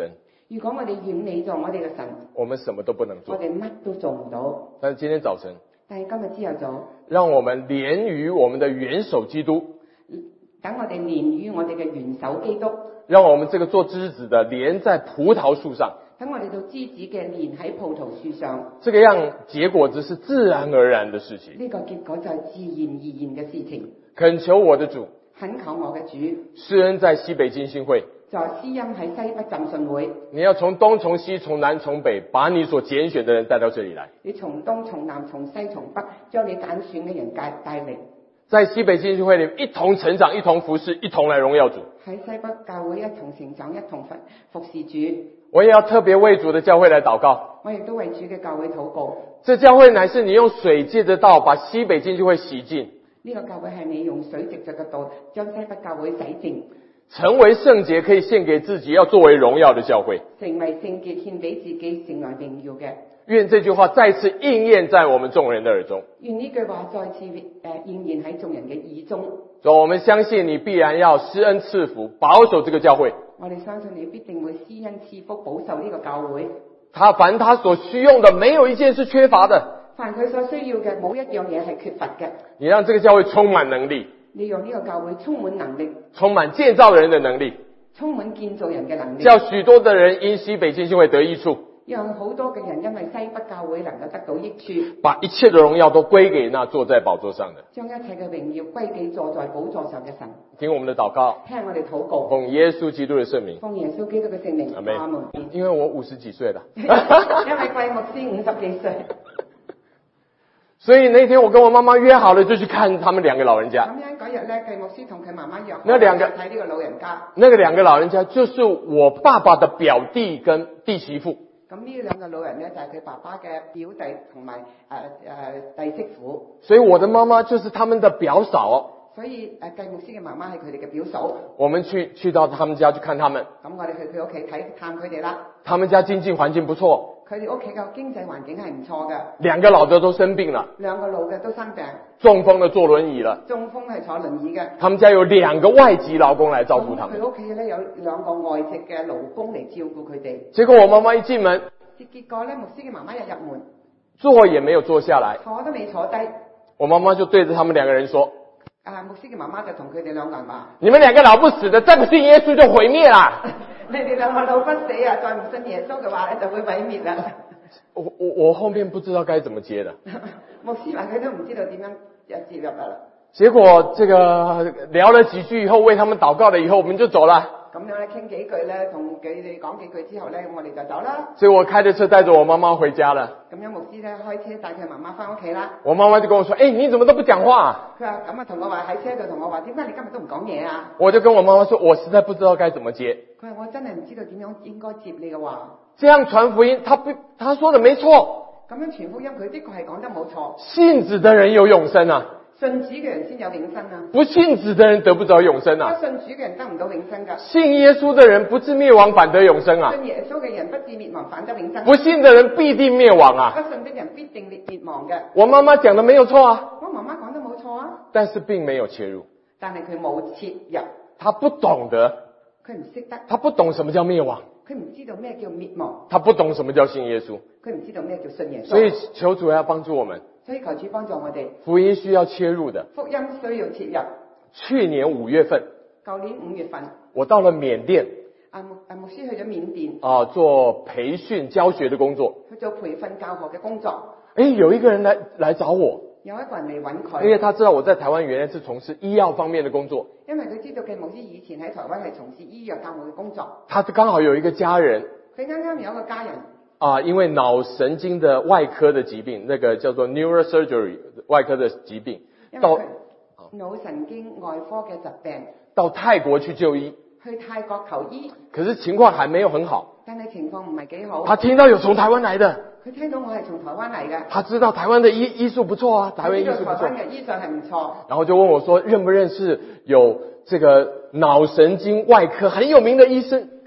如果我哋遠離咗我哋嘅神， 我們什麼都不能做。 我哋乜都做唔到。 但是今天早晨， 但係今日朝頭早， 讓我們連於我們的元首基督， 等我哋連於我哋嘅元首基督， 讓我們這個做枝子的連在葡萄樹上， 等我哋做枝子嘅連喺葡萄樹上， 這個樣結果子是自然而然的事情。 呢個結果就係自然而然嘅事情。 懇求我的主， 懇求我嘅主， 施恩在西北浸信會， 在施恩喺西北浸信會， 你要從東從西從南從北，把你所揀選的人帶到這裏來。 你從東從南從西從北，將你揀選嘅人帶帶嚟。 在西北浸信會裏一同成長，一同服侍，一同來榮耀主。 喺西北教會一同成長，一同服服侍主。 我也要特別為主的教會來禱告。 我亦都為主嘅教會禱告。 這教會乃是你用水借着道把西北浸信會洗淨。 呢個教會係你用水藉着嘅道將西北教會洗淨， 成為聖潔，可以獻給自己，要作為榮耀的教會。 成為聖潔，獻俾自己，成為榮耀嘅。 願這句話再次應驗在我們眾人的耳中。 願呢句話再次誒應驗喺眾人嘅耳中。 所以我們相信你必然要施恩賜福，保守這個教會。 我哋相信你必定會施恩賜福，保守呢個教會。 他凡他所需用的，沒有一件是缺乏的。 凡佢所需要嘅，冇一樣嘢係缺乏嘅。 你讓這個教會充滿能力， 你讓呢個教會充滿能力， 充滿建造人的能力， 充滿建造人嘅能力， 叫許多的人因西北浸信會得益處， 讓好多嘅人因為西北教會能夠得到益處， 把一切的榮耀都歸給那坐在寶座上的， 將一切嘅榮耀歸給坐在寶座上嘅神。 聽我們的禱告， 聽我哋禱告， 奉耶穌基督的聖名， 奉耶穌基督嘅聖名， 阿們。 阿們。 因為我五十幾歲了， 因為貴牧師五十幾歲。 所以那天我跟我媽媽約好了，就去看他們兩個老人家。 咁樣嗰日咧，繼牧師同佢媽媽約好， 那兩個睇呢個老人家。 那個兩個老人家就是我爸爸的表弟跟弟媳婦。 咁呢兩個老人咧就係佢爸爸嘅表弟同埋誒誒弟媳婦。 所以我的媽媽就是他們的表嫂。 所以誒繼牧師嘅媽媽係佢哋嘅表嫂。 我們去去到他們家去看他們。 咁我哋去佢屋企睇探佢哋啦。 他們家經濟環境不錯。 佢哋屋企嘅經濟環境係唔錯嘅。 兩個老的都生病了。 兩個老嘅都生病。 中風的坐輪椅了。 中風係坐輪椅嘅。 他們家有兩個外籍勞工來照顧他們。 佢屋企咧有兩個外籍嘅勞工嚟照顧佢哋。 結果我媽媽一進門， 結果咧牧師嘅媽媽一入門， 坐也沒有坐下來， 坐都未坐低。 我媽媽就對着他們兩個人說： 啊，牧師嘅媽媽就同佢哋兩個人話： 你們兩個老不死的，再不信耶穌就毀滅啦！ 你哋兩個老不死啊，再唔信耶穌嘅話咧，就會毀滅啦。 我我我後面不知道該怎麼接的。 牧師話佢都唔知道點樣接入嚟啦。 結果這個聊了幾句以後，為他們禱告了以後，我們就走了。 咁樣咧傾幾句咧，同佢哋講幾句之後咧，我哋就走啦。 所以我開着車帶着我媽媽回家了。 咁樣牧師咧開車帶佢媽媽翻屋企啦。 我媽媽就跟我說：誒，你怎麼都不講話啊？ 佢話咁啊，同我話喺車度同我話，點解你今日都唔講嘢啊？ 我就跟我媽媽說：我實在不知道該怎麼接。 佢話我真係唔知道點樣應該接你嘅話。 這樣傳福音，他不，他說的沒錯。 咁樣傳福音，佢的確係講得冇錯。 信子的人有永生啊。 信主嘅人先有永生啊！ 不信子的人得不着永生啊！ 不信主嘅人得唔到永生噶。 信耶穌的人不至滅亡，反得永生啊！ 信耶穌嘅人不至滅亡，反得永生。 不信的人必定滅亡啊！ 不信的人必定滅滅亡嘅。 我媽媽講的沒有錯啊！ 我媽媽講得冇錯啊！ 但是並沒有切入。 但係佢冇切入。 他不懂得。 佢唔識得。 他不懂什麼叫滅亡。 佢唔知道咩叫滅亡。 他不懂什麼叫信耶穌。 佢唔知道咩叫信耶穌。 所以求主要幫助我們。 所以求主幫助我哋。 福音需要切入的。 福音需要切入。 去年五月份。 舊年五月份。 我到了緬甸。 阿牧阿牧師去咗緬甸。 啊，做培訓教學的工作。 去做培訓教學嘅工作。 誒，有一個人來來找我。 有一個人嚟揾佢。 因為他知道我在台灣原來是從事醫藥方面的工作。 因為佢知道嘅牧師以前喺台灣係從事醫藥教務嘅工作。 他剛好有一個家人。 佢啱啱有一個家人。 啊，因為腦神經的外科的疾病，那個叫做 neurosurgery 外科的疾病，到腦神經外科嘅疾病， 到泰國去就醫， 去泰國求醫， 可是情況還沒有很好， 但係情況唔係幾好。 他聽到有從台灣來的， 佢聽到我係從台灣嚟嘅， 他知道台灣的醫醫術不錯啊，台灣醫術不錯， 台灣嘅醫術係唔錯， 然後就問我說認不認識有這個腦神經外科很有名的醫生。 咁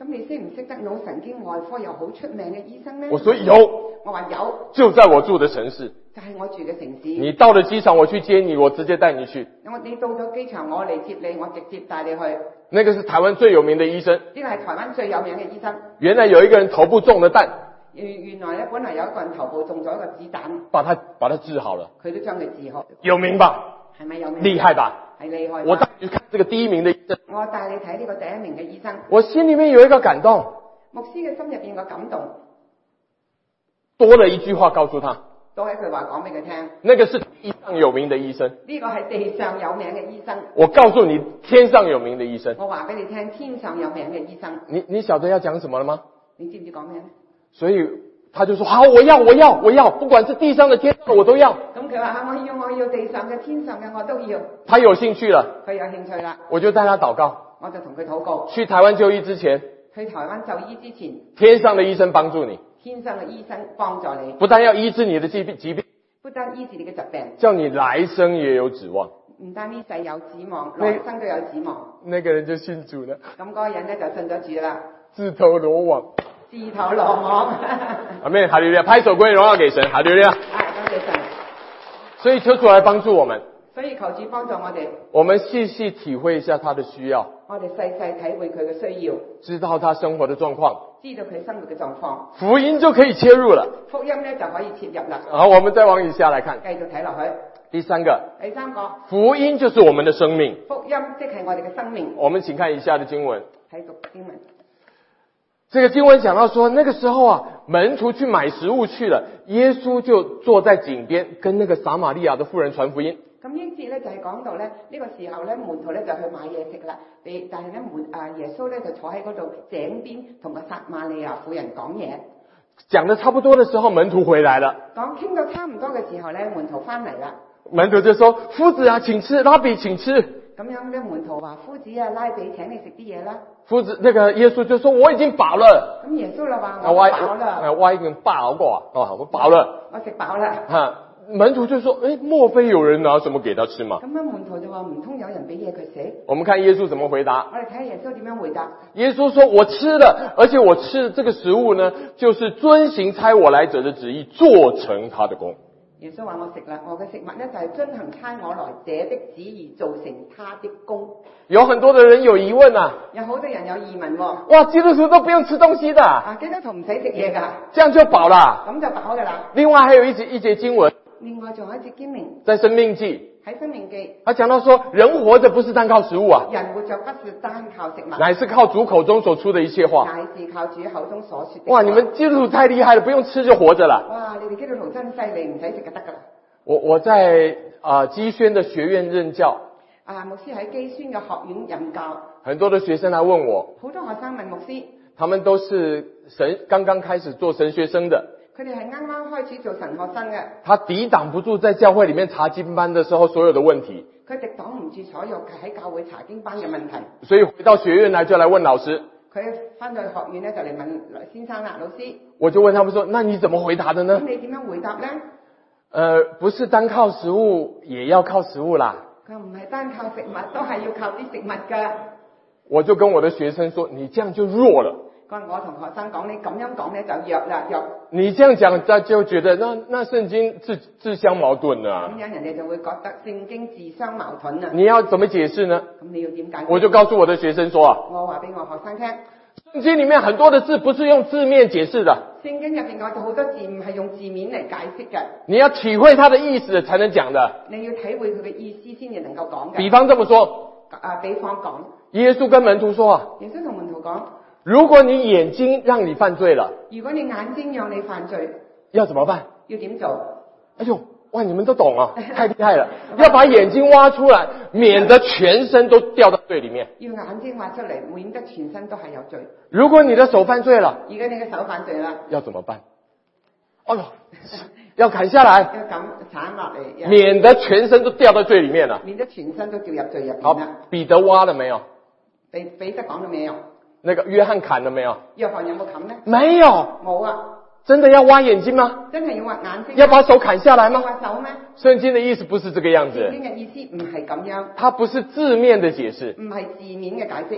你識唔識得腦神經外科又好出名嘅醫生呢？ 我說有， 我話有， 就在我住的城市。 就係我住嘅城市。 你到了機場，我去接你，我直接帶你去。 我你到咗機場，我嚟接你，我直接帶你去。 那個是台灣最有名的醫生。 呢個係台灣最有名嘅醫生。 原來有一個人頭部中了彈。 原原來咧，本來有一個人頭部中咗一個子彈， 把他把他治好了。 佢都將佢治好。 有名吧？ 係咪有名？ 厲害吧？ 係厲害。 我帶你去看這個第一名的醫生。 我帶你睇呢個第一名嘅醫生。 我心裏面有一個感動。 牧師嘅心入邊個感動， 多了一句話告訴他。 多一句話講俾佢聽。 那個是地上有名的醫生。 呢個係地上有名嘅醫生。 我告訴你，天上有名的醫生。 我話俾你聽，天上有名嘅醫生。 你你曉得要講什麼了嗎？ 你知唔知講咩呢？ 所以他就說好，我要我要我要，不管是地上的天上的我都要。 咁佢話我要我要地上嘅天上嘅我都要。 他有興趣了。 佢有興趣啦。 我就帶他禱告。 我就同佢禱告。 去台灣就醫之前。 去台灣就醫之前。 天上的醫生幫助你。 天上嘅醫生幫助你。 不但要醫治你的疾病疾病。 不單醫治你嘅疾病。 叫你來生也有指望。 唔單呢世有指望，來生都有指望。 那個人就信主了。 咁嗰個人咧就信咗主啦。 自投羅網。 自投羅網。 阿們，哈利路亞，拍手歸榮耀給神，哈利路亞。 係，多謝神。 所以求主來幫助我們。 所以求主幫助我哋。 我們細細體會一下他的需要。 我哋細細體會佢嘅需要。 知道他生活的狀況。 知道佢生活嘅狀況。 福音就可以切入了。 福音咧就可以切入啦。 好，我們再往以下來看。 繼續睇落去。 第三個。 第三個。 福音就是我們的生命。 福音即係我哋嘅生命。 我們請看以下的經文。 睇讀經文。 這個經文講到說，那個時候啊，門徒去買食物去了，耶穌就坐在井邊，跟那個撒瑪利亞的婦人傳福音。 咁呢節咧就係講到咧，呢個時候咧門徒咧就去買嘢食啦，但係咧門啊耶穌咧就坐喺嗰度井邊同個撒瑪利亞婦人講嘢。 講得差不多的時候，門徒回來了。 講傾到差唔多嘅時候咧，門徒翻嚟啦。 門徒就說：夫子啊，請吃，拉比請吃。 咁樣咧，門徒話：夫子啊，拉比請你食啲嘢啦。 夫子，那個耶穌就說：我已經飽了。 咁耶穌就話：我飽啦。 我已經飽過啊，哦，我飽了。 我食飽啦。 哈，門徒就說：誒，莫非有人拿什麼給他吃嗎？ 咁樣門徒就話：唔通有人俾嘢佢食？ 我們看耶穌怎麼回答。 我哋睇下耶穌點樣回答。 耶穌說：我吃了，而且我吃的這個食物呢，就是遵行差我來者的旨意，做成他的功。 耶穌話：我食啦，我嘅食物呢就係遵行差我來者的旨意，做成他的功。 有很多的人有疑問啊， 有好多人有疑問喎、哦。 哇，基督徒都不用吃東西的。 啊，基督徒唔使食嘢噶， 這樣就飽啦。 咁就飽噶啦。 另外還有一節一節經文， 另外仲有一節經文， 在申命記， 喺申命記， 他講到說，人活着不是單靠食物啊， 人活着不是單靠食物， 乃是靠主口中所出的一切話。 乃是靠主口中所說的。 哇，你們基督徒太厲害了，不用吃就活着了。 哇，你哋基督徒真犀利，唔使食就得噶啦。 我我在啊、呃、基宣的學院任教。 啊，牧師喺基宣嘅學院任教。 很多的學生來問我。 好多學生問牧師。 他們都是神剛剛開始做神學生的。 佢哋係啱啱開始做神學生嘅。 他抵擋不住在教會裡面查經班的時候所有的問題。 佢抵擋唔住所有喺教會查經班嘅問題。 所以回到學院來就來問老師。 佢翻到去學院咧就嚟問先生啦，老師。 我就問他們說：那你怎麼回答的呢？ 咁你點樣回答咧？ 呃，不是單靠食物，也要靠食物啦。 佢唔係單靠食物，都係要靠啲食物噶。 我就跟我的學生說：你這樣就弱了。 我同學生講，你咁樣講咧就弱啦，弱。你這樣講，他就覺得那那聖經自自相矛盾啊。 咁樣人哋就會覺得聖經自相矛盾啊。 你要怎麼解釋呢？ 咁你要點解釋？ 我就告訴我的學生說啊， 我話俾我學生聽。 聖經裏面很多的字不是用字面解釋的。 聖經入邊我哋好多字唔係用字面嚟解釋嘅。 你要體會它的意思才能講的。 你要體會佢嘅意思先至能夠講嘅。 比方這麼說， 啊，比方講， 耶穌跟門徒說啊， 耶穌同門徒講， 如果你眼睛讓你犯罪了， 如果你眼睛讓你犯罪， 要怎麼辦？ 要點做？ 哎呦，哇，你們都懂啊，太厲害了！要把眼睛挖出來，免得全身都掉到罪裏面。 要眼睛挖出嚟，免得全身都係有罪。 如果你的手犯罪了， 如果你嘅手犯罪啦， 要怎麼辦？哎呦，要砍下來， 要咁鏟落嚟， 免得全身都掉到罪裏面了。 免得全身都掉入罪入邊好，彼得挖了沒有？ 彼彼得講咗未有？ 那個約翰砍了沒有？ 約翰有冇砍呢？ 沒有。 冇啊。 真的要挖眼睛嗎？ 真係要挖眼睛？ 要把手砍下來嗎？ 挖手咩？ 聖經的意思不是這個樣子。 聖經嘅意思唔係咁樣。 它不是字面的解釋。 唔係字面嘅解釋。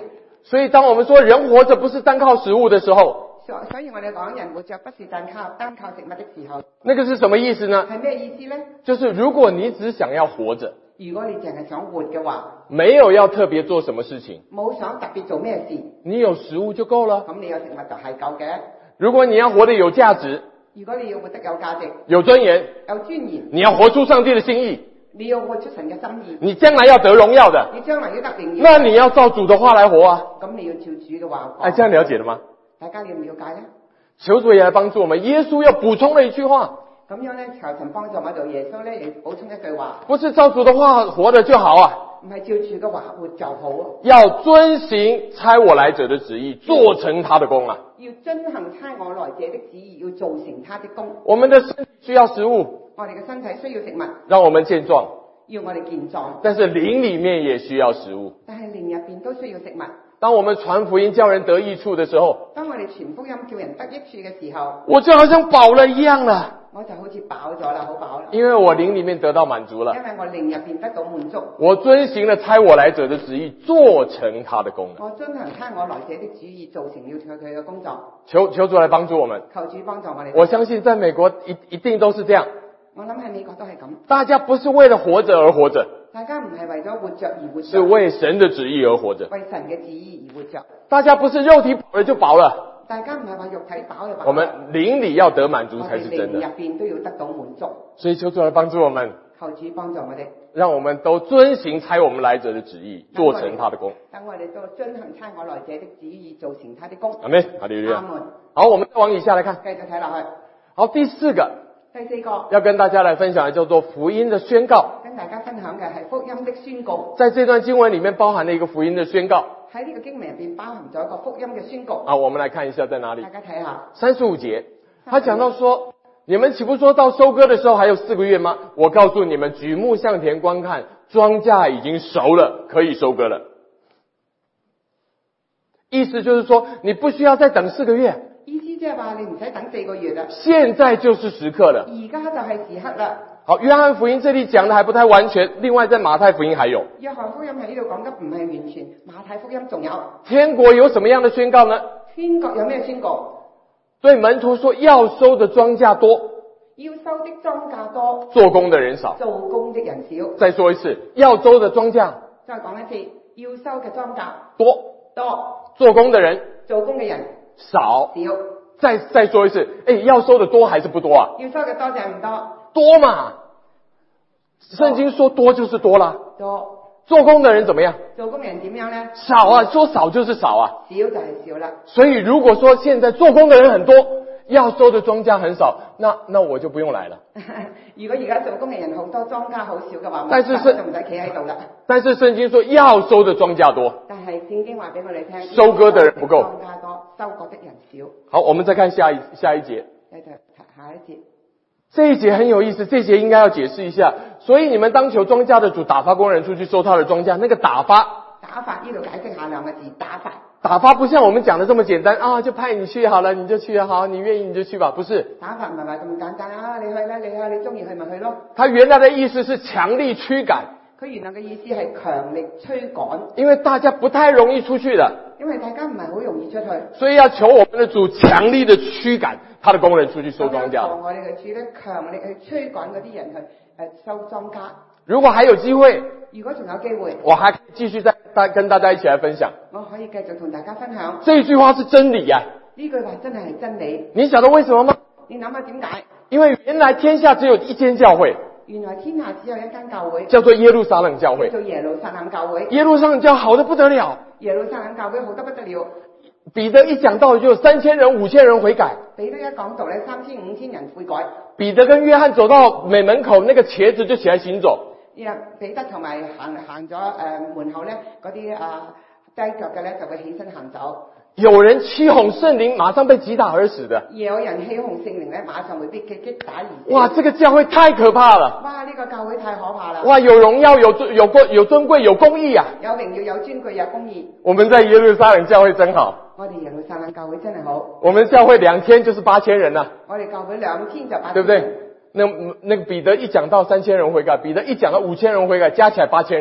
所以当我们说人活着不是单靠食物的时候， 所所以我哋講人活着不是單靠單靠食物的時候， 那個是什麼意思呢？ 係咩意思呢？ 就是如果你只想要活着， 如果你淨係想活嘅話， 沒有要特別做什麼事情， 冇想特別做咩事， 你有食物就夠了。 咁你有食物就係夠嘅。 如果你要活得有價值， 如果你要活得有價值、 有尊嚴， 有尊嚴， 你要活出上帝的心意， 你要活出神嘅心意， 你將來要得榮耀的， 你將來要得榮耀， 那你要照主的話來活啊。 咁你要照主嘅話講。 哎，這樣了解了嗎？ 大家了唔了解呢？ 求主也來幫助我們。耶穌又補充了一句話， 咁樣呢，求神幫助我哋。耶穌呢，亦補充一句話， 不是照主的話活着就好啊， 唔係照主嘅話活就好啊， 要遵行差我來者的旨意，做成他的工啊。 要遵行差我來者的旨意，要做成他的工。 我們的身體需要食物， 我哋嘅身體需要食物， 讓我們健壯， 要我哋健壯， 但是靈裡面也需要食物。 但係靈入邊都需要食物。 當我們傳福音叫人得益處的時候， 當我哋傳福音叫人得益處嘅時候， 我就好像飽了一樣了， 我就好似飽咗啦，好飽啦， 因為我靈裡面得到滿足了， 因為我靈入邊得到滿足， 我遵行了差我來者的旨意，做成他的工了。 我遵行差我來者的旨意，做成了佢佢嘅工作。 求求主來幫助我們。 求主幫助我哋。 我相信在美國一一定都是這樣， 我諗喺美國都係咁， 大家不是為了活着而活着， 大家唔係為咗活着而活着， 是為神的旨意而活着。 為神嘅旨意而活着。 大家不是肉體飽了就飽了， 大家唔係話肉體飽就飽。 我們靈裡要得滿足才是真的。 我哋靈入邊都要得到滿足。 所以求主來幫助我們， 求主幫助我哋， 讓我們都遵行差我們來者的旨意，做成他的工。 等我哋都遵行差我來者的旨意，做成他的工。 阿們，哈利路亞。 阿門。 好，我們再往以下來看， 繼續睇落去。 好，第四個第四個要跟大家來分享的叫做福音的宣告。 跟大家分享嘅係福音的宣告。 在這段經文裡面包含了一個福音的宣告。 喺呢個經文入邊包含咗一個福音嘅宣告。 啊，我們來看一下在哪裡。 大家睇下三十五節，他講到說，你們豈不說到收割的時候還有四個月嗎？我告訴你們，舉目向田觀看，莊稼已經熟了，可以收割了。意思就是說，你不需要再等四個月。 意思即係話你唔使等四個月啦， 現在就是時刻了。 而家就係時刻啦。 好，約翰福音這裡講的還不太完全，另外在馬太福音還有。 約翰福音喺呢度講得唔係完全，馬太福音仲有。 天國有什麼樣的宣告呢？ 天國有咩宣告？ 對門徒說，要收的莊稼多， 要收的莊稼多， 做工的人少。 做工的人少。 再說一次，要收的莊稼， 再講一次，要收嘅莊稼多， 多， 做工的人做工嘅人少。 少。 再再說一次，哎，要收的多還是不多啊？ 要收嘅多定係唔多？ 多嘛，聖經說多就是多啦。 多。 做工的人怎麼樣？ 做工人點樣呢？ 少啊，說少就是少啊。 少就係少啦。 所以如果說現在做工的人很多，要收的莊稼很少，那那我就不用來了。 如果而家做工嘅人好多，莊稼好少嘅話， 但是我就唔使企喺度啦。 但是聖經說要收的莊稼多。 但係聖經話俾我哋聽， 收割的人不夠， 莊稼多，收割的人少。 好，我們再看下一下一節。 繼續下一節。 這一節很有意思，這一節應該要解釋一下。所以你們當求莊稼的主打發工人出去收他的莊稼。那個打發， 打發呢度解釋下兩個字，打發。 打發不像我們講的這麼簡單啊，就派你去好了，你就去啊，好，你願意你就去吧，不是。 打發唔係話咁簡單啊，你去啦，你去，你中意去咪去咯。 他原來的意思是強力驅趕。 佢原來嘅意思係強力驅趕， 因為大家不太容易出去的， 因為大家唔係好容易出去， 所以要求我們的主強力的驅趕他的工人出去收莊稼。 求我哋嘅主咧，強力去驅趕嗰啲人去誒收莊稼。 如果還有機會， 如果仲有機會， 我還可以繼續再大跟大家一起來分享。 我可以繼續同大家分享。 這句話是真理呀、啊！ 呢句話真係係真理。 你曉得為什麼嗎？ 你諗下點解？ 因為原來天下只有一間教會。 原來天下只有一間教會， 叫做耶路撒冷教會。 叫做耶路撒冷教會。 耶路撒冷教好得不得了。 耶路撒冷教會好得不得了。 彼得一講道就有三千人、五千人悔改。 彼得一講道咧，三千五千人悔改。 彼得跟約翰走到美門口，那個瘸子就起來行走。 彼得同埋行行咗誒門口咧，嗰啲啊低腳嘅咧就會起身行走。 有人欺哄聖靈，馬上被擊打而死的。 有人欺哄聖靈咧，馬上會被擊擊打而死。 哇，這個教會太可怕了！ 哇，呢、這個教會太可怕啦！ 哇，有榮耀，有尊，有貴，有尊貴，有公義啊！ 有榮耀，有尊貴，有公義。 我們在耶路撒冷教會真好。 我哋耶路撒冷教會真係好。 我們教會兩天就是八千人啦、啊。 我哋教會兩天就八千人。 對不對？那那個彼得一講到三千人悔改，彼得一講到五千人悔改，加起來八千人。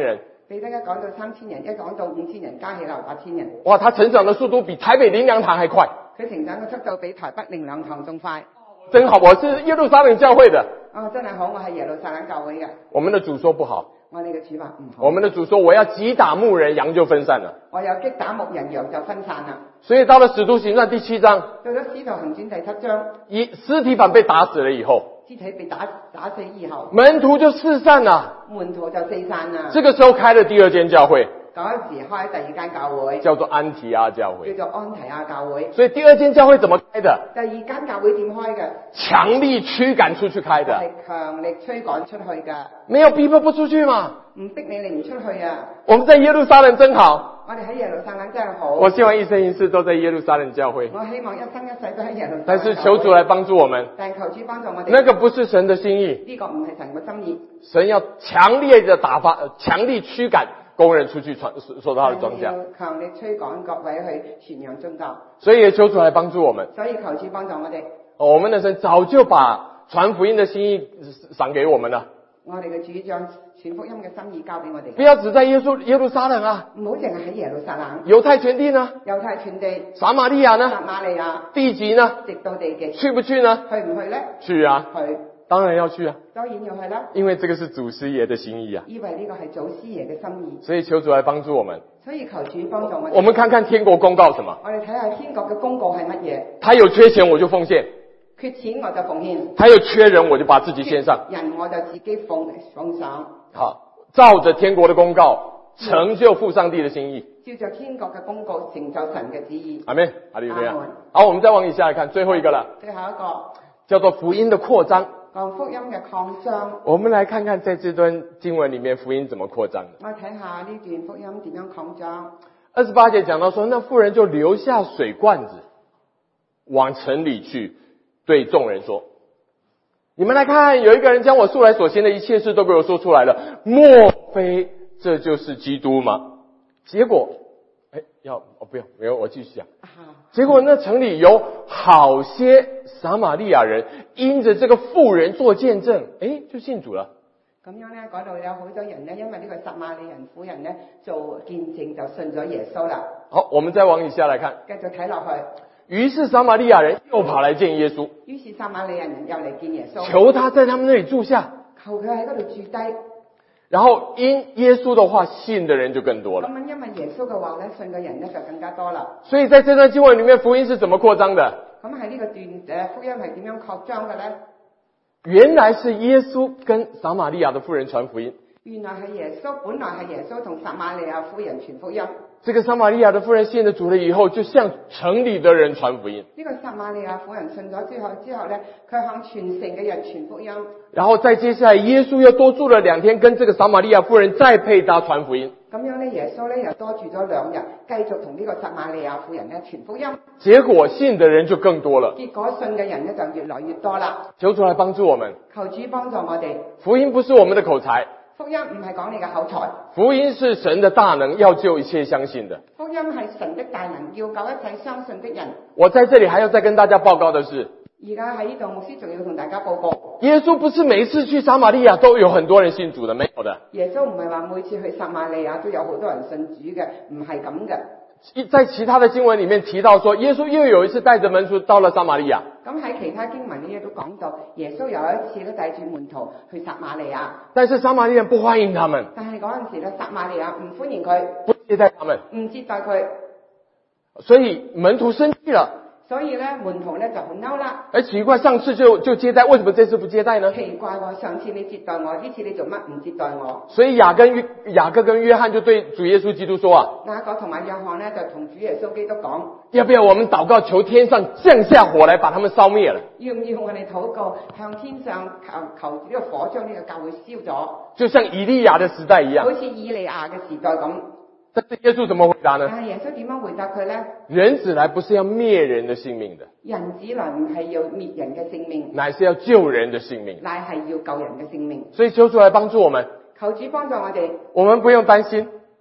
彼得一講到三千人，一講到五千人，加起來八千人。 哇，他成長的速度比台北靈糧堂還快。 佢成長嘅速度比台北靈糧堂仲快。 真好，我是耶路撒冷教會的。 哦，真係好，我係耶路撒冷教會嘅。 我們的主說不好。 我哋嘅主話唔好。 我們的主說我要擊打牧人，羊就分散了。 我有擊打牧人，羊就分散啦。 所以到了使徒行傳第七章， 到咗使徒行傳第七章， 以司提反被打死了以後， 肢體被打打死以後， 門徒就四散了。 門徒就四散啦。 這個時候開了第二間教會。 嗰時開第二間教會， 叫做安提阿教會， 叫做安提阿教會。 所以第二間教會怎麼開的？ 第二間教會點開嘅？ 強力驅趕出去開的。 係強力驅趕出去嘅。 沒有逼迫不出去嘛？ 唔逼你，你唔出去啊！ 我們在耶路撒冷真好。 我哋喺耶路撒冷真係好。 我希望一生一世都在耶路撒冷教會。 我希望一生一世都喺耶路撒冷教會。 但是求主來幫助我們。 但求主幫助我哋。 那個不是神的心意。 呢個唔係神嘅心意。 神要強烈的打發，強力驅趕工人出去傳說他的莊稼。 強力驅趕各位去傳揚宗教。 所以也求主來幫助我們。 所以求主幫助我哋。 我們的神早就把傳福音的心意賞給我們了。 我哋嘅主將傳福音嘅心意交俾我哋。 不要只在耶穌耶路撒冷啊！ 唔好淨係喺耶路撒冷。 猶太全地呢？ 猶太全地。 撒瑪利亞呢？ 撒瑪利亞。 地極呢？ 直到地極。 去不去呢？ 去唔去呢？ 去啊！ 去。 當然要去啊！ 當然要去啦。 因為這個是祖師爺的心意啊。 因為呢個係祖師爺嘅心意。 所以求主來幫助我們。 所以求主幫助我哋。 我們看看天國公告什麼？ 我哋睇下天國嘅公告係乜嘢？ 他有缺錢我就奉獻。 缺錢我就奉獻。 他有缺人我就把自己獻上。 人我就自己奉奉上。 好，照着天國的公告，成就父上帝的心意。 照着天國嘅公告，成就神嘅旨意。 阿們，哈利路亞。好，我們再往以下來看最後一個了。 最後一個叫做福音的擴張。 講福音嘅擴張。 我們來看看在這段經文裏面福音怎麼擴張的。 我睇下呢段福音點樣擴張。 二十八節講到說，那婦人就留下水罐子，往城裏去，對眾人說：你們來看，有一個人將我素來所行的一切事都給我說出來了，莫非這就是基督嗎？結果，哎，要哦不用，沒有，我繼續講。結果那城裏有好些撒瑪利亞人因着這個婦人做見證，哎，就信主了。 咁樣咧，嗰度有好多人咧，因為呢個撒瑪利人婦人咧做見證就信咗耶穌啦。 好，我們再往以下來看， 繼續睇落去。 於是撒瑪利亞人又跑來見耶穌。 於是撒瑪利人又嚟見耶穌， 求他在他們那裏住下。 求佢喺嗰度住低。 然後因耶穌的話，信的人就更多了。 咁因為耶穌嘅話咧，信嘅人咧就更加多啦。 所以在這段經文裏面，福音是怎麼擴張的？ 咁喺呢個段誒福音係點樣擴張嘅咧？ 原來是耶穌跟撒瑪利亞的婦人傳福音。 原來係耶穌，本來係耶穌同撒瑪利亞婦人傳福音。 這個撒瑪利亞的婦人信了主了以後，就向城裏的人傳福音。 呢個撒瑪利亞婦人信咗之後，之後咧，佢向全城嘅人傳福音。 然後再接下來，耶穌又多住了兩天，跟這個撒瑪利亞婦人再配搭傳福音。 咁樣咧，耶穌咧又多住咗兩日，繼續同呢個撒瑪利亞婦人咧傳福音。 結果信的人就更多了。 結果信嘅人咧就越來越多啦。 求主來幫助我們。 求主幫助我哋。 福音不是我們的口才。 福音唔係講你嘅口才。 福音是神的大能，要救一切相信的。 福音係神的大能，要救一切相信的人。 我在這裡還要再跟大家報告的是， 而家喺呢度，牧師仲要同大家報告， 耶穌不是每一次去撒瑪利亞都有很多人信主的，沒有的。 耶穌唔係話每次去撒瑪利亞都有好多人信主嘅，唔係咁嘅。 在其他的經文裡面提到說，耶穌又有一次帶着門徒到了撒瑪利亞。 咁喺其他經文呢都講到，耶穌有一次咧帶住門徒去撒瑪利亞， 但是撒瑪利亞人不歡迎他們。 但係嗰陣時咧，撒瑪利亞唔歡迎佢， 不接待他們， 唔接待佢， 所以門徒生氣了。 所以咧門徒咧就好嬲啦。 而奇怪，上次就就接待，為什麼這次不接待呢？ 奇怪喎，上次你接待我，呢次你做乜唔接待我？ 所以雅各跟雅各跟約翰就對主耶穌基督說啊， 雅各同埋約翰咧就同主耶穌基督講， 要不要我們禱告求天上降下火來把他們燒滅了？ 要唔要我哋禱告向天上求求呢個火將呢個教會燒咗？ 就像以利亞的時代一樣， 好似以利亞嘅時代咁。 但是耶穌怎麼回答呢？ 但係耶穌點樣回答佢咧？ 人子來不是要滅人的性命的， 人子來唔係要滅人嘅性命， 乃是要救人的性命， 乃係要救人嘅性命。 所以求主來幫助我們， 求主幫助我哋。 我們不用擔心，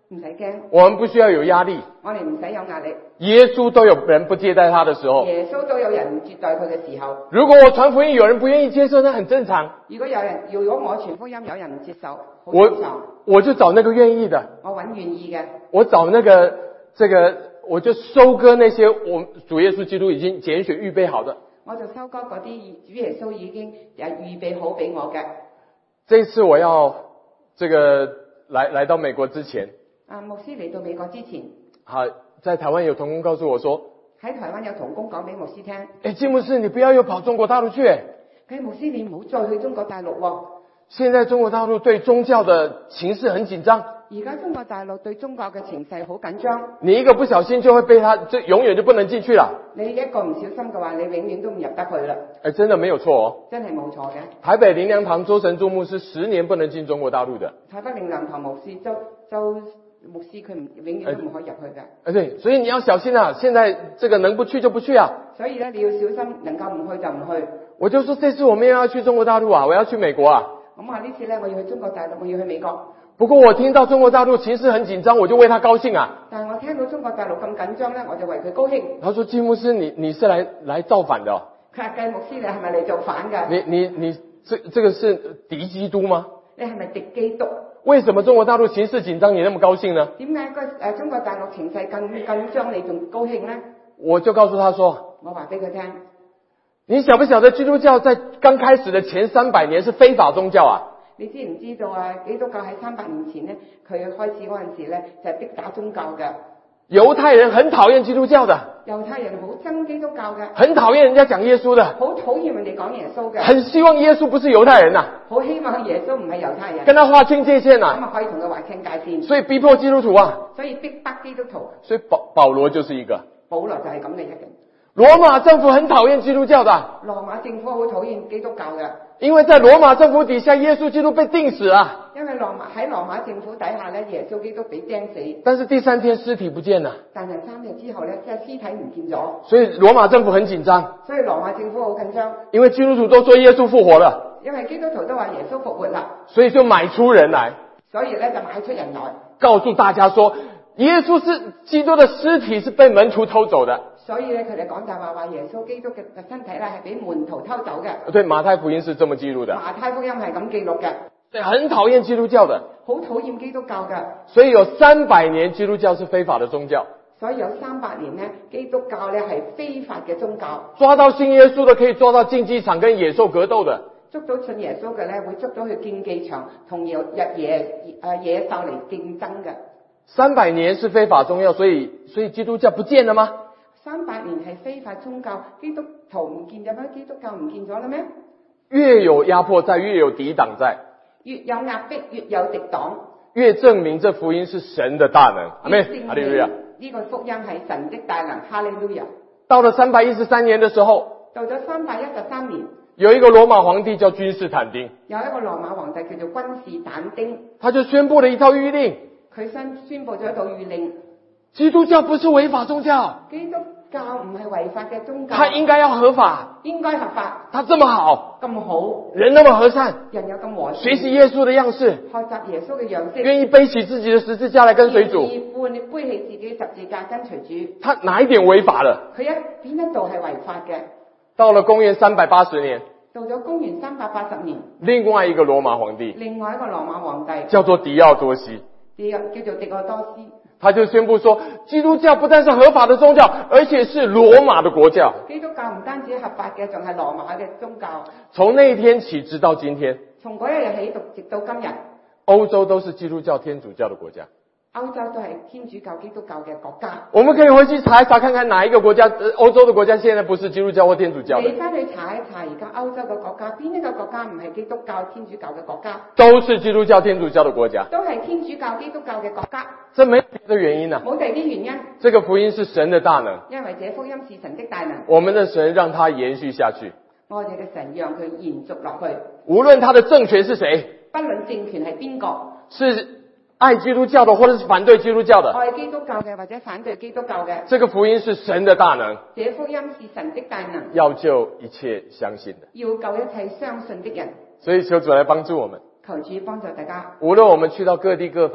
唔使驚， 我们不需要有压力。 我哋唔使有壓力。 耶穌都有人不接待他的時候， 耶穌都有人唔接待佢嘅時候。 如果我傳福音，有人不願意接受，那很正常。 如果有人，如果我傳福音，有人唔接受，好我正常。 我就找那個願意的， 我揾願意嘅， 我找那個這個，我就收割那些我主耶穌基督已經揀選預備好的。 我就收割嗰啲主耶穌已經誒預備好俾我嘅。 這次我要這個來來到美國之前， 啊，牧師嚟到美國之前， 好，在台灣有同工告訴我說， 喺台灣有同工講俾牧師聽， 誒，金牧師，你不要又跑中國大陸去。 佢牧師你唔好再去中國大陸喎。 現在中國大陸對宗教的情勢很緊張。 而家中國大陸對中國嘅情勢好緊張。 你一個不小心就會被他，就永遠就不能進去了。 你一個唔小心嘅話，你永遠都唔入得去啦。 誒，真的沒有錯哦。 真係冇錯嘅。 台北靈糧堂周神助牧師十年不能進中國大陸的。 台北靈糧堂牧師周周牧師佢唔永遠都唔可以入去嘅。 誒，對，所以你要小心啊！現在這個能不去就不去啊。 所以咧，你要小心，能夠唔去就唔去。 我就說這次我們要去中國大陸啊，我要去美國啊。 咁話呢次咧，我要去中國大陸，我要去美國。 不過我聽到中國大陸情勢很緊張，我就為他高興啊。 但係我聽到中國大陸咁緊張咧，我就為佢高興。 他說：金牧師，你你是來來造反的哦？ 佢話：計牧師，你係咪嚟造反㗎？ 你你你，這這個是敵基督嗎？ 你係咪敵基督？ 為什麼中國大陸情勢緊張，你那麼高興呢？ 點解個誒中國大陸情勢咁緊張，你仲高興呢？ 我就告訴他說： 我話俾佢聽， 你曉不曉得基督教在剛開始的前三百年是非法宗教啊？ 你知唔知道啊？基督教喺三百年前咧，佢開始嗰陣時咧就係逼打宗教嘅。 猶太人很討厭基督教的。 猶太人好憎基督教嘅。 很討厭人家講耶穌的。 好討厭人哋講耶穌嘅。 很希望耶穌不是猶太人啊。 好希望耶穌唔係猶太人。 跟他劃清界線啊。 咁啊可以同佢劃清界線。 所以逼迫基督徒啊。 所以逼迫基督徒。 所以保保羅就是一個。 保羅就係咁嘅一個。 羅馬政府很討厭基督教的。 羅馬政府好討厭基督教嘅。因為在羅馬政府底下，耶穌基督被釘死啊。 因為羅馬喺羅馬政府底下咧，耶穌基督被釘死。 但是第三天屍體不見了。 但係三日之後咧，即係屍體唔見咗。 所以羅馬政府很緊張。 所以羅馬政府好緊張。 因為基督徒都說耶穌復活了。 因為基督徒都話耶穌復活啦。 所以就買出人來。 所以咧就買出人來， 告訴大家說，耶穌是基督的屍體是被門徒偷走的。 所以咧，佢哋講大話，話耶穌基督嘅身體咧係俾門徒偷走嘅。 對，馬太福音是這麼記錄的。 馬太福音係咁記錄嘅。 對，很討厭基督教的。 好討厭基督教嘅。 所以有三百年基督教是非法的宗教。 所以有三百年咧，基督教咧係非法嘅宗教。 抓到信耶穌的可以抓到競技場跟野獸格鬥的。 捉到信耶穌嘅咧，會捉到去競技場同野野誒野獸嚟競爭嘅。三百年是非法宗教，所以所以基督教不見了嗎？ 三百年係非法宗教，基督徒唔見咗咩？基督教唔見咗啦咩？ 越有壓迫在，越有抵擋在。 越有壓迫，越有敵擋。 越證明這福音是神的大能。阿們，哈利路亞。 呢個福音係神的大能，哈利路亞。 到了三百一十三年的時候， 到咗三百一十三年， 有一個羅馬皇帝叫君士坦丁。 有一個羅馬皇帝叫做君士坦丁， 他就宣布了一套諭令。 佢宣宣布咗一套諭令。 基督教不是違法宗教。 基督教唔係違法嘅宗教。 它應該要合法。 應該合法。 它這麼好。 咁好。 人那麼和善。 人有咁和善。 學習耶穌的樣式。 學習耶穌嘅樣式。 願意背起自己的十字架來跟隨主。 願意背起自己十字架跟隨主。 他哪一點違法了？ 佢一邊一度係違法嘅。 到了公元三百八十年。 到咗公元三百八十年。 另外一個羅馬皇帝。 另外一個羅馬皇帝。 叫做狄奧多西。 叫做狄奧多斯。 他就宣布說，基督教不但是合法的宗教，而且是羅馬的國教。 基督教唔單止合法嘅，仲係羅馬嘅宗教。 從那一天起，直到今天。 從嗰一日起，直到今日。 歐洲都是基督教、天主教的國家。 歐洲都係天主教、基督教嘅國家。 我們可以回去查一查，看看哪一個國家，歐洲的國家現在不是基督教或天主教的。 你翻去查一查，而家歐洲嘅國家，邊一個國家唔係基督教、天主教嘅國家？ 都是基督教、天主教的國家。 都係天主教、基督教嘅國家。 這沒有別的原因啊。 冇第二啲原因。 這個福音是神的大能。 因為這福音是神的大能。 我們的神讓它延續下去。 我哋嘅神讓佢延續落去。 無論他的政權是誰。 不論政權係邊個。 是愛基督教的，或者是反對基督教的。 愛基督教嘅或者反對基督教嘅。 這個福音是神的大能。 這福音是神的大能。 要救一切相信的。 要救一切相信的人。 所以求主來幫助我們。 求主幫助大家。 無論我們去到各地各方。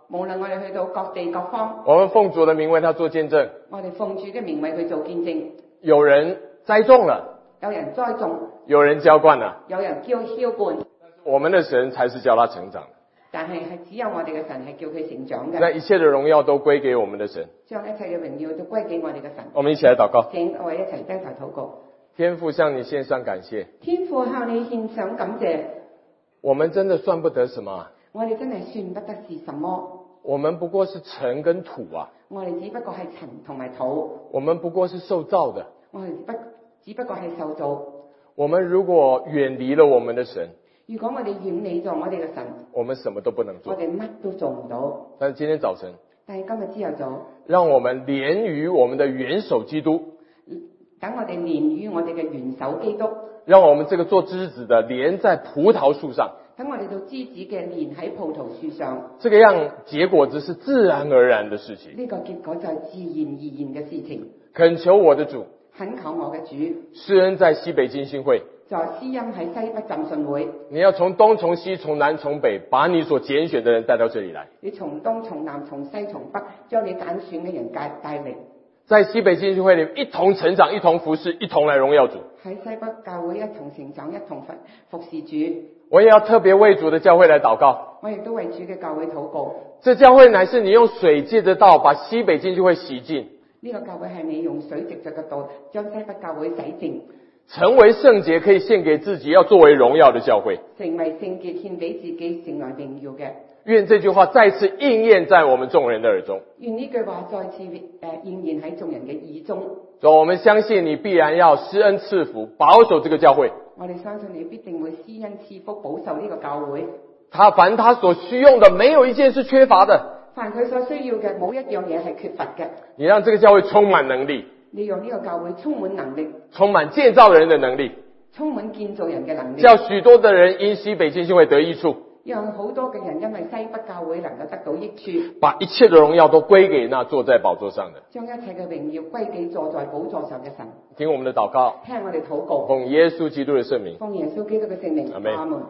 無論我哋去到各地各方， 我們奉主的名為他做見證。 我哋奉主嘅名為佢做見證。 有人栽種了， 有人栽種， 有人澆灌了， 有人澆澆灌。 我們的神才是叫他成長的。 但係係只有我哋嘅神係叫佢成長嘅。 那一切的榮耀都歸給我們的神。 將一切嘅榮耀都歸給我哋嘅神。 我們一起來禱告。 請我哋一齊低頭禱告。 天父向你獻上感謝。 天父向你獻上感謝。 我們真的算不得什麼。 我哋真係算不得是什麼。 我們不過是塵跟土啊。 我哋只不過係塵同埋土。 我們不過是受造的。 我哋不只不過係受造。 我們如果遠離了我們的神， 如果我哋遠離咗我哋嘅神， 我們什麼都不能做。 我哋乜都做唔到。 但是今天早晨， 但係今日朝頭早， 讓我們連於我們的元首基督。 等我哋連於我哋嘅元首基督。 讓我們這個做枝子的連在葡萄樹上。 等我哋做枝子嘅連喺葡萄樹上。 這個樣結果子是自然而然的事情。 呢個結果就係自然而然嘅事情。 懇求我的主， 懇求我嘅主， 施恩在西北浸信會， 在施恩喺西北浸信會。 你要從東從西從南從北，把你所揀選的人帶到這裡來。 你從東從南從西從北，將你揀選嘅人帶帶嚟。 在西北浸信會裡一同成長，一同服侍，一同來榮耀主。 喺西北教會一同成長，一同服服侍主。 我也要特別為主的教會來禱告。 我亦都為主嘅教會禱告。 這教會乃是你用水借着道把西北浸信會洗淨。 呢個教會係你用水藉着嘅道將西北教會洗淨， 成為聖潔，可以獻給自己，要作為榮耀的教會。 成為聖潔，獻俾自己，成為榮耀嘅。 願這句話再次應驗在我們眾人的耳中。 願呢句話再次誒應驗喺眾人嘅耳中。 所以我們相信你必然要施恩賜福，保守這個教會。 我哋相信你必定會施恩賜福，保守呢個教會。 他凡他所需用的，沒有一件是缺乏的。 凡佢所需要嘅，冇一樣嘢係缺乏嘅。 你讓這個教會充滿能力。 你讓呢個教會充滿能力， 充滿建造人的能力， 充滿建造人嘅能力， 叫許多的人因西北浸信會得益處。 讓好多嘅人因為西北教會能夠得到益處， 把一切的榮耀都歸給那坐在寶座上的， 將一切嘅榮耀歸給坐在寶座上嘅神。 聽我們的禱告， 聽我哋禱告， 奉耶穌基督的聖名， 奉耶穌基督嘅聖名，阿門。